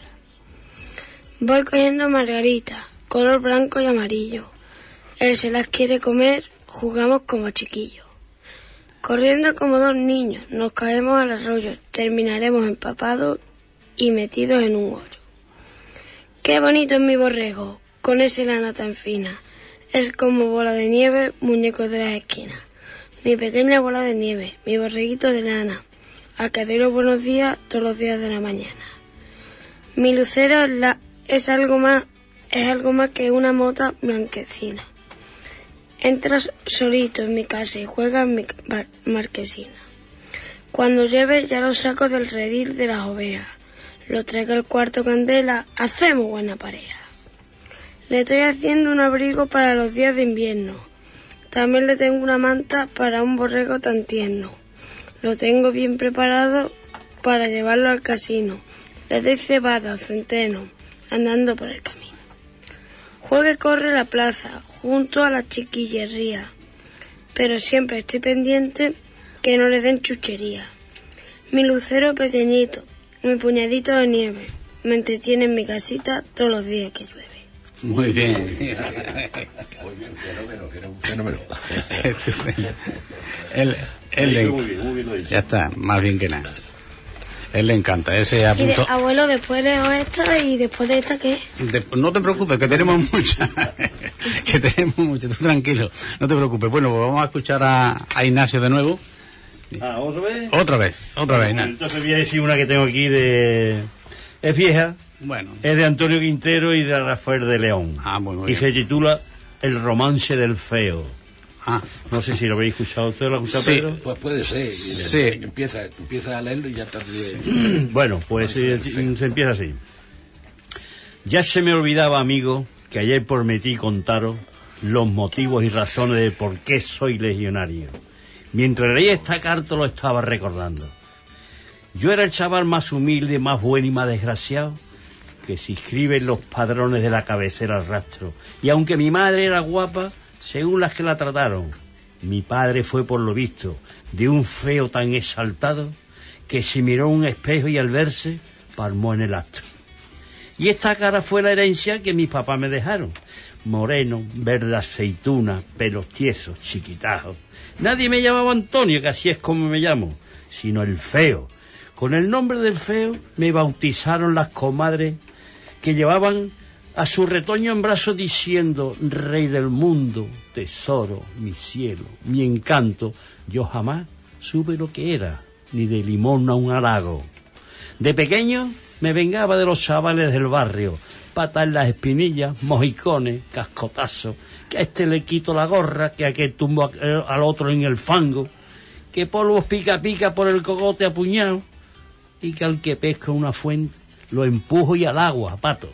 Voy cogiendo margaritas, color blanco y amarillo. Él se las quiere comer, jugamos como chiquillos. Corriendo como dos niños, nos caemos al arroyo, terminaremos empapados y metidos en un hoyo. Qué bonito es mi borrego, con ese lana tan fina. Es como bola de nieve, muñeco de las esquinas. Mi pequeña bola de nieve, mi borreguito de lana, al que doy los buenos días todos los días de la mañana. Mi lucero es algo más que una mota blanquecina. Entra solito en mi casa y juega en mi marquesina. Cuando llueve ya lo saco del redil de las ovejas. Lo traigo al cuarto candela, hacemos buena pareja. Le estoy haciendo un abrigo para los días de invierno. También le tengo una manta para un borrego tan tierno. Lo tengo bien preparado para llevarlo al casino. Le doy cebada, centeno, andando por el camino. Juega y corre la plaza, junto a la chiquillería. Pero siempre estoy pendiente que no le den chuchería. Mi lucero pequeñito, mi puñadito de nieve, me entretiene en mi casita todos los días que llueve. Muy bien. Un fenómeno. Ya está, más bien que nada. Él le encanta, ese apunto. Y abuelo, después leo esta y después de esta, ¿qué? No te preocupes, que tenemos muchas. Tú tranquilo, no te preocupes. Bueno, pues vamos a escuchar a Ignacio de nuevo. ¿Otra vez? Otra vez. Entonces voy a decir una que tengo aquí es vieja. Bueno. Es de Antonio Quintero y de Rafael de León. Muy y bien. se titula El romance del feo. No sé si lo habéis escuchado. ¿Usted lo ha escuchado, Pedro? Pues puede ser. Sí. Empieza a leerlo y ya está. Bueno, pues se empieza así. Ya se me olvidaba, amigo, que ayer prometí contaros los motivos y razones de por qué soy legionario. Mientras leía esta carta lo estaba recordando. Yo era el chaval más humilde, más bueno y más desgraciado que se inscribe en los padrones de la cabecera al rastro. Y aunque mi madre era guapa, según las que la trataron, mi padre fue, por lo visto, de un feo tan exaltado que se miró en un espejo y al verse palmó en el acto. Y esta cara fue la herencia que mis papás me dejaron. Moreno, verde aceituna, pelos tiesos, chiquitajos. Nadie me llamaba Antonio, que así es como me llamo, sino el feo. Con el nombre del feo me bautizaron las comadres que llevaban a su retoño en brazos diciendo: rey del mundo, tesoro, mi cielo, mi encanto. Yo jamás supe lo que era, ni de limón a un halago. De pequeño me vengaba de los chavales del barrio, patas en las espinillas, mojicones, cascotazos, que a este le quito la gorra, que a aquel tumbo al otro en el fango, que polvos pica pica por el cogote a puñado, y que al que pesca una fuente lo empujo y al agua, pato.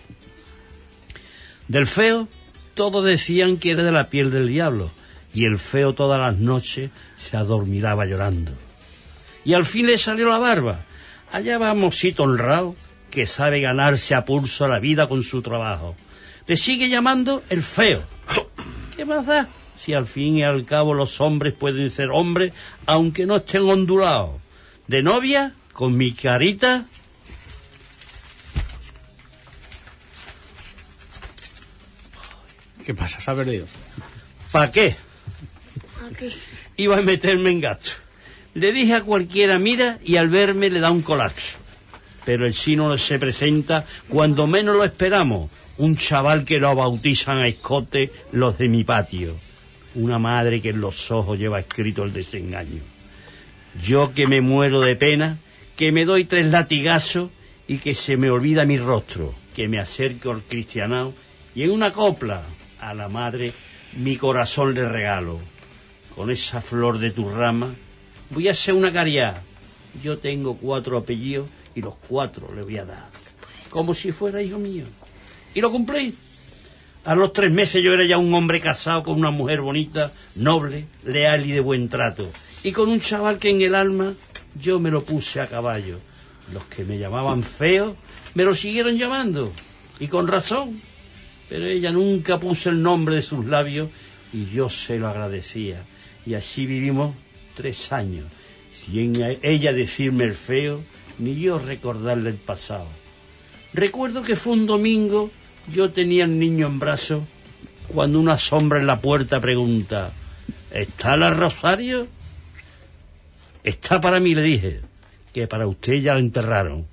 Del feo todos decían que era de la piel del diablo, y el feo todas las noches se adormilaba llorando. Y al fin le salió la barba. Allá va mocito honrado, que sabe ganarse a pulso la vida con su trabajo. Le sigue llamando el feo. ¿Qué más da? Si al fin y al cabo los hombres pueden ser hombres, aunque no estén ondulados. De novia, con mi carita... ¿Qué pasa? ¿Se ha perdido? ¿Para qué? Aquí. Iba a meterme en gasto. Le dije a cualquiera, mira, y al verme le da un colapso. Pero el sino se presenta cuando menos lo esperamos. Un chaval que lo bautizan a escote los de mi patio. Una madre que en los ojos lleva escrito el desengaño. Yo que me muero de pena, que me doy 3 latigazos y que se me olvida mi rostro, que me acerco al cristianao y en una copla a la madre mi corazón le regalo. Con esa flor de tu rama voy a hacer una caridad. Yo tengo 4 apellidos y los 4 le voy a dar, como si fuera hijo mío. Y lo cumplí. A los 3 meses yo era ya un hombre casado con una mujer bonita, noble, leal y de buen trato. Y con un chaval que en el alma yo me lo puse a caballo. Los que me llamaban feo me lo siguieron llamando, y con razón. Pero ella nunca puso el nombre de sus labios y yo se lo agradecía. Y así vivimos 3 años, sin ella decirme el feo, ni yo recordarle el pasado. Recuerdo que fue un domingo, yo tenía el niño en brazos, cuando una sombra en la puerta pregunta, ¿está la Rosario? Está para mí, le dije, que para usted ya la enterraron.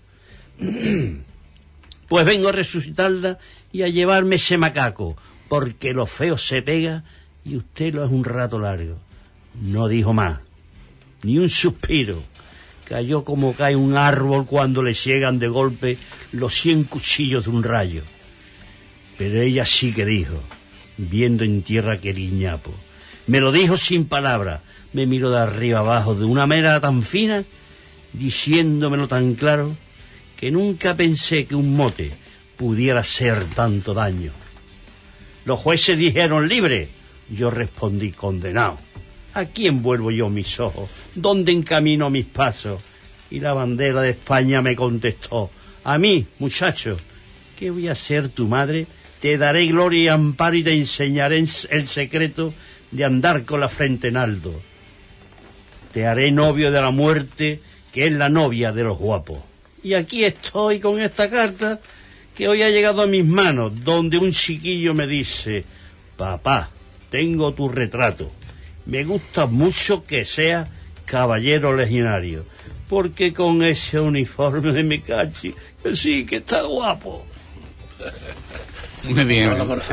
Pues vengo a resucitarla y a llevarme ese macaco, porque lo feo se pega y usted lo es un rato largo. No dijo más, ni un suspiro. Cayó como cae un árbol cuando le llegan de golpe los 100 cuchillos de un rayo. Pero ella sí que dijo, viendo en tierra aquel guiñapo. Me lo dijo sin palabras, me miró de arriba abajo de una manera tan fina, diciéndomelo tan claro, que nunca pensé que un mote pudiera hacer tanto daño. Los jueces dijeron libre, yo respondí condenado. ¿A quién vuelvo yo mis ojos? ¿Dónde encamino mis pasos? Y la bandera de España me contestó, a mí, muchacho, ¿qué voy a ser tu madre? Te daré gloria y amparo y te enseñaré el secreto de andar con la frente en alto. Te haré novio de la muerte, que es la novia de los guapos. Y aquí estoy con esta carta que hoy ha llegado a mis manos, donde un chiquillo me dice, papá, tengo tu retrato. Me gusta mucho que sea caballero legionario, porque con ese uniforme de mi cachi, que sí, que está guapo. Muy bien.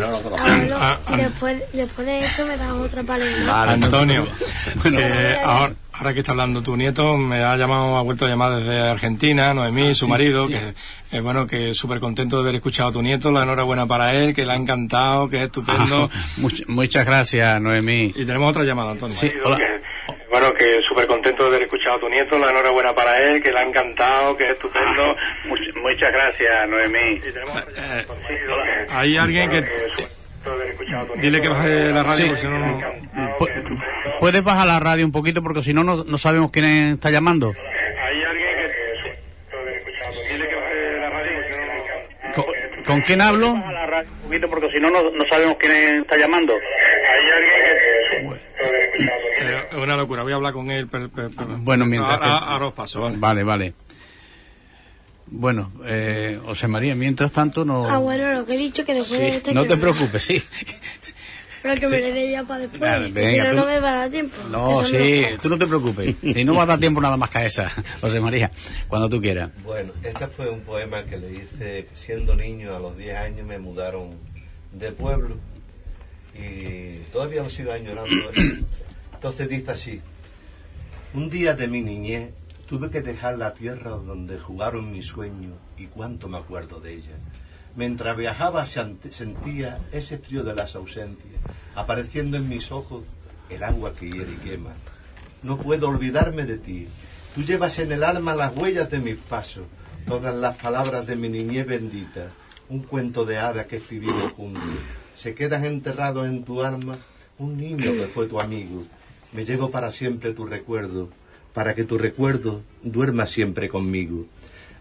Después de esto me das otra palabra. Antonio, ahora que está hablando tu nieto, me ha vuelto a llamar desde Argentina, Noemí, su marido, que bueno, que súper contento de haber escuchado a tu nieto, la enhorabuena para él, que le ha encantado, que es estupendo. Muchas gracias, Noemí. Y tenemos otra llamada, Antonio. Sí, hola. Bueno, que súper contento de haber escuchado a tu nieto, la enhorabuena para él, que le ha encantado, que es estupendo. Muchas gracias, Noemí. Hay alguien que... Dile que baje la radio, porque si no... ¿Puedes bajar la radio un poquito? Porque si no, no sabemos quién está llamando. Hay alguien que... Dile que baje la radio, porque si no... ¿Con quién hablo? Baja la radio un poquito, porque si no, no sabemos quién está llamando. Hay alguien que... Es una locura, voy a hablar con él. Bueno, mientras... Ahora os paso, ¿vale? Vale. Bueno, José María, mientras tanto no... bueno, lo que he dicho que después de este... No te preocupes, sí. Pero que me le dé ya para después, venga, si no, no me va a dar tiempo. No, sí, tú no te preocupes. Si no va a dar tiempo nada más que a esa, José María, cuando tú quieras. Bueno, este fue un poema que le hice siendo niño. A los 10 años me mudaron de pueblo y todavía lo sigo añorando. Entonces dice así: un día de mi niñez tuve que dejar la tierra donde jugaron mis sueños y cuánto me acuerdo de ella. Mientras viajaba sentía ese frío de las ausencias, apareciendo en mis ojos el agua que hiere y quema. No puedo olvidarme de ti. Tú llevas en el alma las huellas de mis pasos, todas las palabras de mi niñez bendita. Un cuento de hadas que escribimos juntos. Se quedan enterrados en tu alma un niño que fue tu amigo. Me llevo para siempre tu recuerdo, para que tu recuerdo duerma siempre conmigo.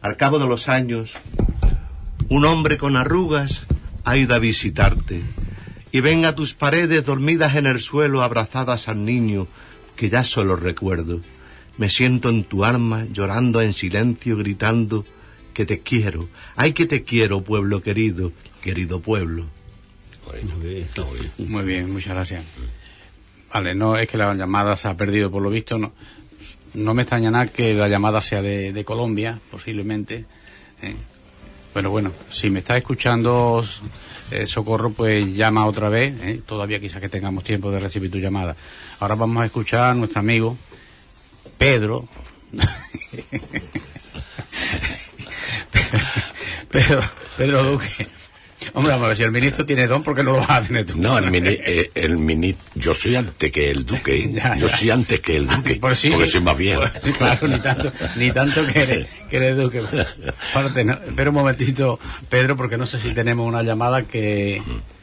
Al cabo de los años, un hombre con arrugas ha ido a visitarte, y ven a tus paredes dormidas en el suelo, abrazadas al niño que ya solo recuerdo. Me siento en tu alma, llorando en silencio, gritando que te quiero. Ay, que te quiero, pueblo querido, querido pueblo. Muy bien, muchas gracias. Vale, no es que la llamada se ha perdido, por lo visto. No me extraña nada que la llamada sea de Colombia, posiblemente. Pero bueno, si me está escuchando, Socorro, pues llama otra vez. Todavía quizás que tengamos tiempo de recibir tu llamada. Ahora vamos a escuchar a nuestro amigo Pedro. Pedro Duque. Hombre, vamos a ver, si el ministro tiene don, ¿por qué no lo vas a tener tú? No, el ministro, yo soy antes que el duque. Ya. Yo soy antes que el duque, porque soy más viejo. Sí, claro, ni tanto que eres duque. Aparte, no, espera un momentito, Pedro, porque no sé si tenemos una llamada que...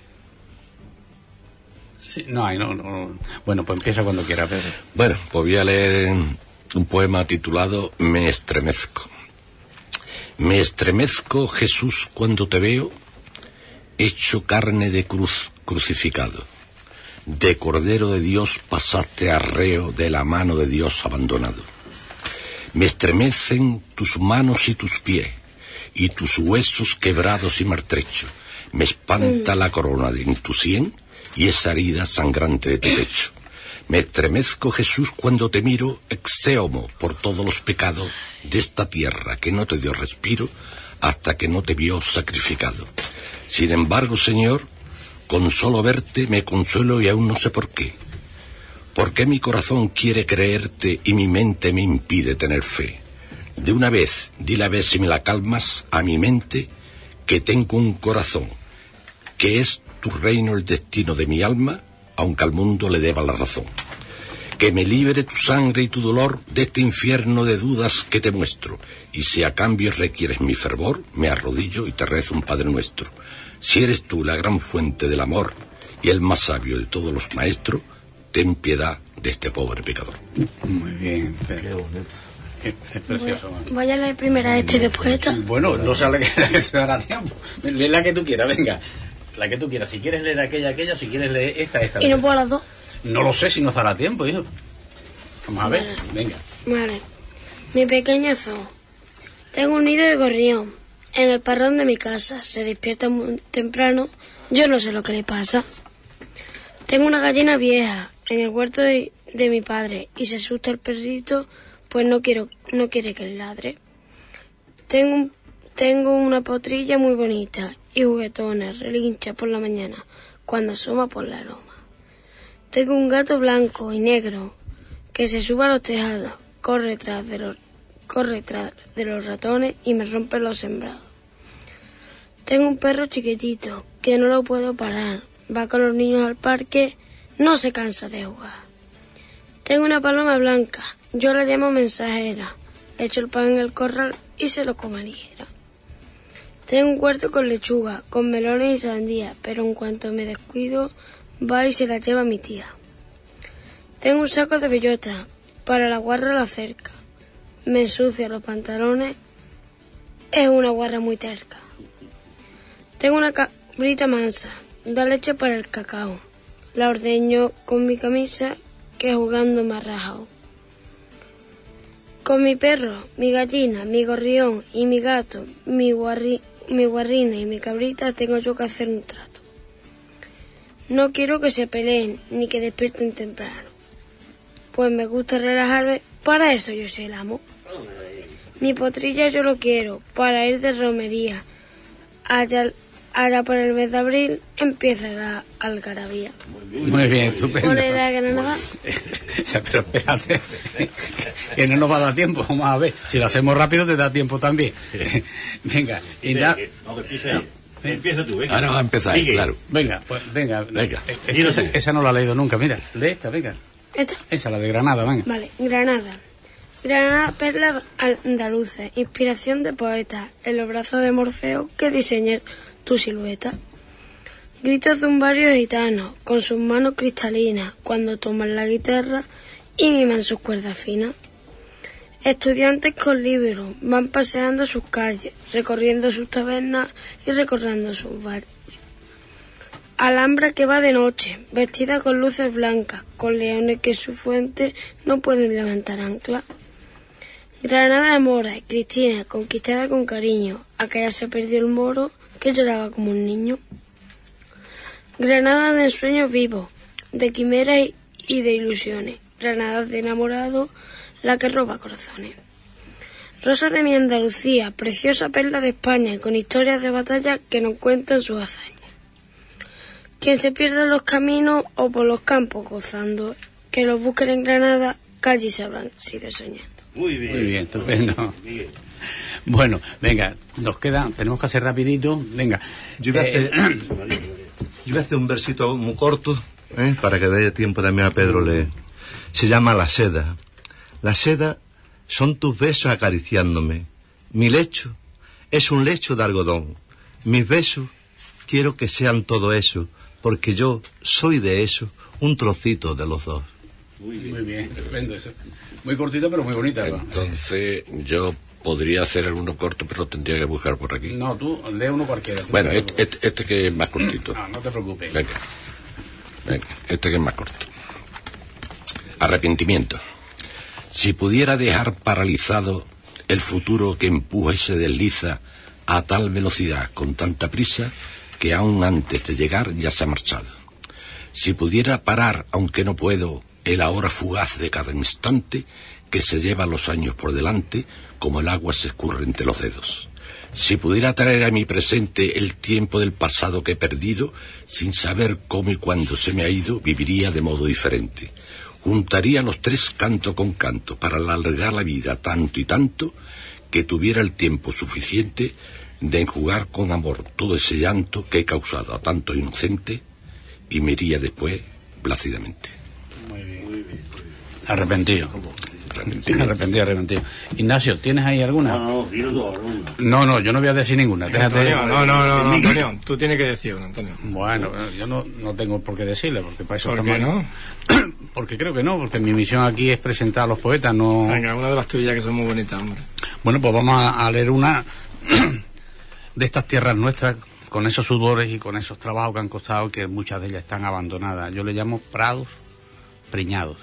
Sí, no. Bueno, pues empieza cuando quiera, Pedro. Bueno, pues voy a leer un poema titulado Me estremezco. Me estremezco, Jesús, cuando te veo, hecho carne de cruz, crucificado. De Cordero de Dios pasaste arreo, de la mano de Dios abandonado. Me estremecen tus manos y tus pies, y tus huesos quebrados y maltrechos. Me espanta la corona de en tu sien, y esa herida sangrante de tu pecho. Me estremezco, Jesús, cuando te miro, exeomo por todos los pecados de esta tierra que no te dio respiro hasta que no te vio sacrificado. Sin embargo, Señor, con solo verte me consuelo y aún no sé por qué. ¿Por qué mi corazón quiere creerte y mi mente me impide tener fe? De una vez, dile a ver si me la calmas a mi mente, que tengo un corazón, que es tu reino el destino de mi alma, aunque al mundo le deba la razón. Que me libre tu sangre y tu dolor de este infierno de dudas que te muestro, y si a cambio requieres mi fervor, me arrodillo y te rezo un Padre Nuestro. Si eres tú la gran fuente del amor y el más sabio de todos los maestros, ten piedad de este pobre pecador. Muy bien, qué bonito. Es precioso. Voy a leer primero este y después esta. Bueno, no sé la que te dará tiempo. Lee la que tú quieras, venga. La que tú quieras. Si quieres leer aquella, si quieres leer esta. ¿Y no puedo las dos? No lo sé, si nos dará tiempo, hijo. Vamos a ver, venga. Vale. Mi pequeño zoo. Tengo un nido de gorrión en el parrón de mi casa. Se despierta muy temprano. Yo no sé lo que le pasa. Tengo una gallina vieja en el huerto de mi padre y se asusta el perrito, pues no quiere que le ladre. Tengo una potrilla muy bonita y juguetona, relincha por la mañana cuando asoma por la loma. Tengo un gato blanco y negro que se sube a los tejados, corre tras de los ratones y me rompe los sembrados. Tengo un perro chiquitito que no lo puedo parar, va con los niños al parque, no se cansa de jugar. Tengo una paloma blanca, yo la llamo mensajera, le echo el pan en el corral y se lo come ligera. Tengo un huerto con lechuga, con melones y sandía, pero en cuanto me descuido, va y se la lleva mi tía. Tengo un saco de bellota, para la guarra la cerca. Me ensucia los pantalones, es una guarra muy terca. Tengo una cabrita mansa, da leche para el cacao. La ordeño con mi camisa, que jugando me ha rajado. Con mi perro, mi gallina, mi gorrión y mi gato, mi guarrina y mi cabrita tengo yo que hacer un trato. No quiero que se peleen ni que despierten temprano, pues me gusta relajarme, para eso yo soy el amo. Mi potrilla yo lo quiero para ir de romería. Allá por el mes de abril empieza la algarabía. Muy bien, estupendo. ¿Pone la granada? Pero espérate, que no nos va a dar tiempo. Vamos a ver, si lo hacemos rápido te da tiempo también. Venga, y ya. Empieza tú, venga. Ahora va a empezar, claro. Venga, pues venga. Esa no la he leído nunca, mira, lee esta, venga. ¿Esta? Esa, la de Granada, venga. Vale, Granada. Granada, perla andaluza, inspiración de poetas, en los brazos de Morfeo que diseña tu silueta. Gritos de un barrio gitano, con sus manos cristalinas, cuando toman la guitarra y miman sus cuerdas finas. Estudiantes con libros van paseando sus calles, recorriendo sus tabernas y recorriendo sus bares. Alhambra que va de noche, vestida con luces blancas, con leones que en su fuente no pueden levantar ancla. Granada de Mora y Cristina, conquistada con cariño, aquella se perdió el moro que lloraba como un niño. Granada de sueños vivos, de quimeras y de ilusiones, Granada de enamorado, la que roba corazones. Rosa de mi Andalucía, preciosa perla de España, con historias de batalla que nos cuentan sus hazañas. Quien se pierde en los caminos o por los campos gozando, que los busquen en Granada, que allí se habrán sido soñando. Muy bien, estupendo. Bueno, venga, tenemos que hacer rapidito, venga. Yo voy a hacer un versito muy corto, para que dé tiempo también a Pedro leer. Se llama La seda. La seda son tus besos acariciándome. Mi lecho es un lecho de algodón. Mis besos quiero que sean todo eso, porque yo soy de eso, un trocito de los dos. Muy bien, estupendo eso. Muy cortito, pero muy bonita. Entonces, yo podría hacer alguno corto, pero tendría que buscar por aquí. No, tú lee uno cualquiera. Bueno, este que es más cortito. No te preocupes. Venga, este que es más corto. Arrepentimiento. Si pudiera dejar paralizado el futuro que empuja y se desliza a tal velocidad, con tanta prisa, que aún antes de llegar ya se ha marchado. Si pudiera parar, aunque no puedo, el ahora fugaz de cada instante que se lleva los años por delante, como el agua se escurre entre los dedos. Si pudiera traer a mi presente el tiempo del pasado que he perdido, sin saber cómo y cuándo se me ha ido, viviría de modo diferente. Juntaría los tres canto con canto para alargar la vida tanto y tanto que tuviera el tiempo suficiente de enjugar con amor todo ese llanto que he causado a tanto inocente, y me iría después plácidamente. Muy bien. Arrepentido. Ignacio, ¿tienes ahí alguna? No, yo no voy a decir ninguna. Antonio, no, Antonio, tú tienes que decir una, Antonio. Bueno, yo no tengo por qué decirle, porque para eso... ¿Por qué no? Porque creo que no, porque mi misión aquí es presentar a los poetas, no... Venga, una de las tuyas que son muy bonitas, hombre. Bueno, pues vamos a leer una de estas tierras nuestras, con esos sudores y con esos trabajos que han costado, que muchas de ellas están abandonadas. Yo le llamo prados preñados.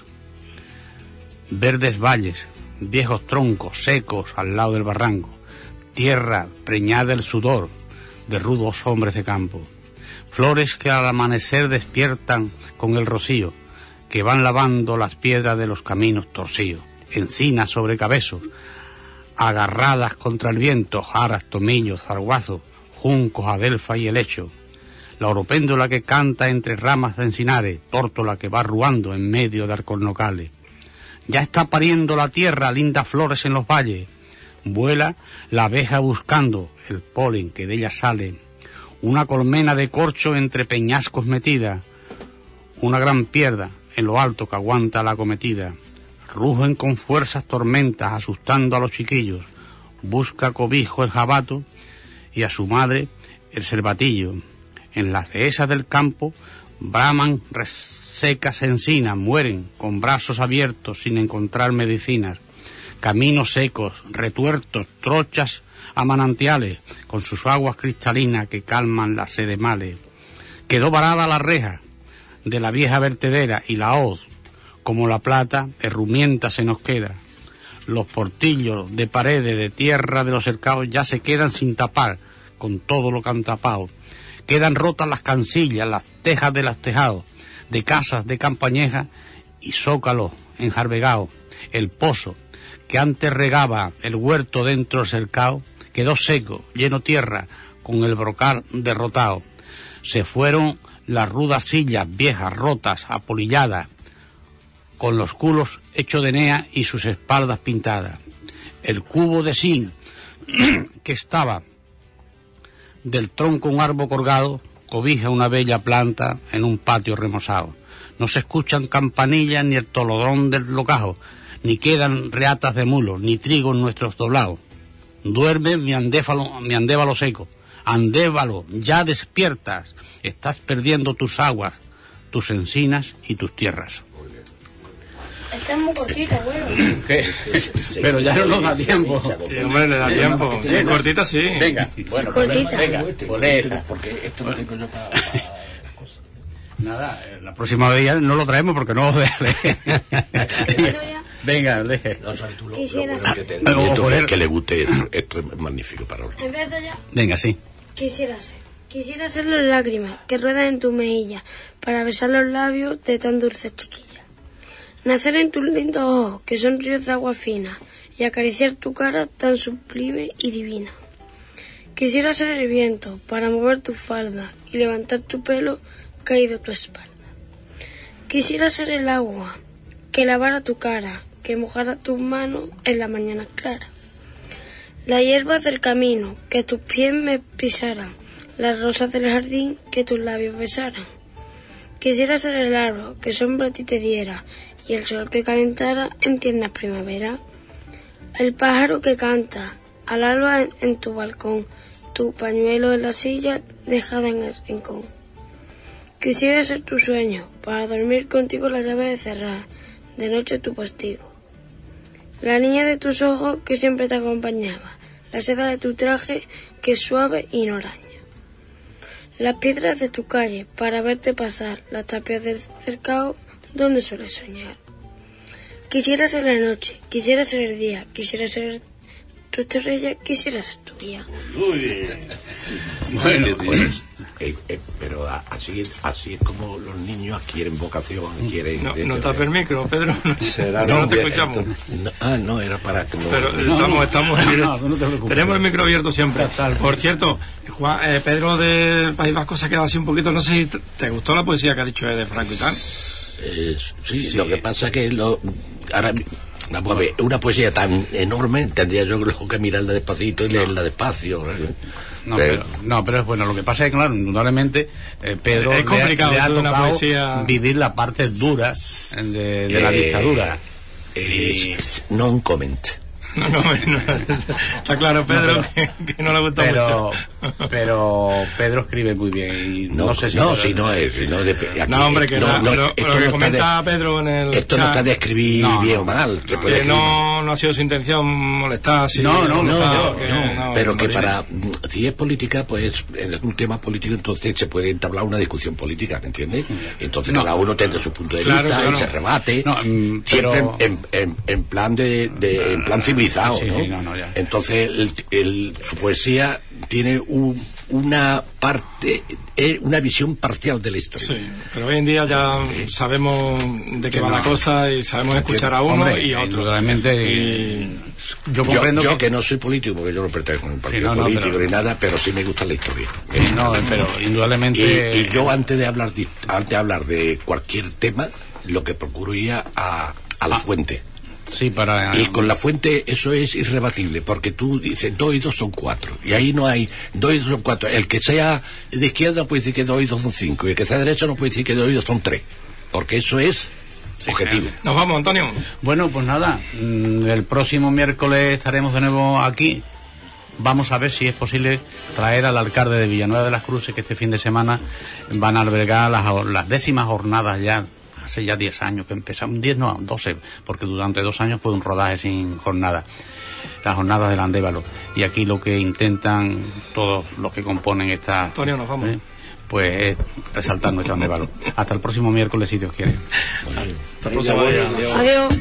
Verdes valles, viejos troncos secos al lado del barranco, tierra preñada del sudor de rudos hombres de campo, flores que al amanecer despiertan con el rocío, que van lavando las piedras de los caminos torcidos, encinas sobre cabezos, agarradas contra el viento, jaras, tomillos, zarguazos, juncos, adelfa y helecho, la oropéndola que canta entre ramas de encinares, tórtola que va ruando en medio de alcornocales. Ya está pariendo la tierra lindas flores en los valles, vuela la abeja buscando el polen que de ella sale, una colmena de corcho entre peñascos metida, una gran piedra en lo alto que aguanta la acometida, rugen con fuerzas tormentas asustando a los chiquillos, busca cobijo el jabato y a su madre el cervatillo, en las dehesas del campo braman secas encinas, mueren con brazos abiertos sin encontrar medicinas, caminos secos, retuertos, trochas a manantiales, con sus aguas cristalinas que calman la sed de males. Quedó varada la reja de la vieja vertedera y la hoz, como la plata, herrumienta se nos queda. Los portillos de paredes de tierra de los cercados ya se quedan sin tapar con todo lo que han tapado. Quedan rotas las cancillas, las tejas de los tejados, de casas de campañejas y zócalos enjarvegados. El pozo que antes regaba el huerto dentro del cercado quedó seco, lleno tierra, con el brocal derrotado. Se fueron las rudas sillas viejas, rotas, apolilladas, con los culos hechos de enea y sus espaldas pintadas. El cubo de zinc que estaba del tronco un árbol colgado cobija una bella planta en un patio remozado. No se escuchan campanillas ni el tolodrón del locajo, ni quedan reatas de mulos, ni trigo en nuestros doblados. Duerme mi andévalo seco. Andévalo, ya despiertas. Estás perdiendo tus aguas, tus encinas y tus tierras. Esta es muy cortita, abuelo. Pero ya no nos da tiempo. Sí, hombre, le da tiempo. Sí, cortita sí. Venga, bueno, cortita. Venga, ponle esa. Porque esto lo tengo yo para las cosas. Nada, la próxima vez ya no lo traemos porque no lo deja leer. Venga, deje. No, sabes tú lo Quisiera bueno que ser. te que le guste esto es magnífico para hoy. Empiezo ya. Venga, sí. Quisiera ser las lágrimas que ruedan en tu mejilla para besar los labios de tan dulces chiquillas. Nacer en tus lindos ojos que son ríos de agua fina y acariciar tu cara tan sublime y divina. Quisiera ser el viento para mover tu falda y levantar tu pelo caído a tu espalda. Quisiera ser el agua que lavara tu cara, que mojara tus manos en la mañana clara. Las hierbas del camino que tus pies me pisaran, las rosas del jardín que tus labios besaran. Quisiera ser el árbol que sombra a ti te diera y el sol que calentara en tiernas primavera. El pájaro que canta al alba en tu balcón, tu pañuelo en la silla dejada en el rincón. Quisiera ser tu sueño para dormir contigo la llave de cerrar, de noche tu postigo. La niña de tus ojos que siempre te acompañaba, la seda de tu traje que es suave y no araña. Las piedras de tu calle para verte pasar, las tapias del cercado donde sueles soñar. Quisiera ser la noche, quisiera ser el día, quisiera ser tu estrella, quisiera ser tu guía. Bueno, pues, pero así es como los niños adquieren vocación, quieren... No tapa el micro, Pedro. No te escuchamos. No, era para que... Pero estamos en directo. Tenemos el micro abierto siempre. Por cierto, Juan, Pedro del País Vasco se ha quedado así un poquito, no sé si te gustó la poesía que ha dicho de Franco y tal. Sí, lo que pasa es que ahora... Vamos a ver, una poesía tan enorme tendría yo luego que mirarla despacito y leerla despacio. Pero es bueno. Lo que pasa es que, claro, indudablemente Pedro es complicado, le ha tocado una poesía... vivir la parte dura de la dictadura. Non comment. No, está claro, Pedro, que no le gusta mucho. Pero Pedro escribe muy bien y no sé si... No, hombre, que lo que comenta Pedro en el esto chat, no está de escribir bien o mal. Que no ha sido su intención molestar. Pero que para... Si es política, pues es un tema político, entonces se puede entablar una discusión política, ¿me entiendes? Entonces cada uno tendrá su punto de vista y se rebate. Siempre en plan en plan civilizado, ¿no? Entonces su poesía tiene una parte, una visión parcial de la historia. Sí, pero hoy en día ya sabemos de qué va la cosa y sabemos escuchar a uno y a otro. Realmente yo comprendo yo que no soy político, porque yo no pertenezco a un partido político ni nada, pero sí me gusta la historia. Pero indudablemente... Y yo antes de hablar de cualquier tema, lo que procuro ir a la fuente. Sí, y con la fuente eso es irrebatible, porque tú dices 2 y 2 son 4 y ahí no hay 2 y 2 son 4. El que sea de izquierda puede decir que 2 y 2 son 5 y el que sea de derecha no puede decir que 2 y 2 son 3, porque eso es objetivo. Nos vamos, Antonio. Bueno, pues nada, el próximo miércoles estaremos de nuevo aquí. Vamos a ver si es posible traer al alcalde de Villanueva de las Cruces, que este fin de semana van a albergar las 10º jornadas ya. Hace ya 10 años que empezamos, 12, porque durante 2 años fue un rodaje sin jornada, las jornadas del Andévalo. Y aquí lo que intentan todos los que componen esta... Antonio, nos vamos. Pues es resaltar nuestro Andévalo. Hasta el próximo miércoles, si Dios quiere. Hasta el próximo día. Adiós.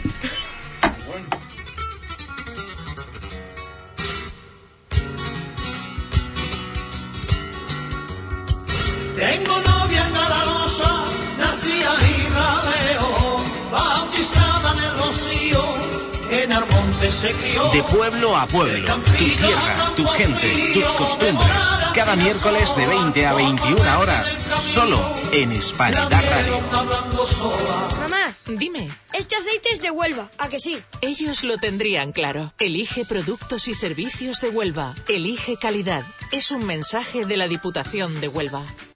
Tengo novia escandalosa, nacida y raleo, bautizada en el Rocío, en Armonte se crió. De pueblo a pueblo, tu tierra, tu gente, tus costumbres. Cada miércoles de 20 a 21 horas, solo en Hispanidad Radio. Mamá, dime. Este aceite es de Huelva, ¿a que sí? Ellos lo tendrían claro. Elige productos y servicios de Huelva. Elige calidad. Es un mensaje de la Diputación de Huelva.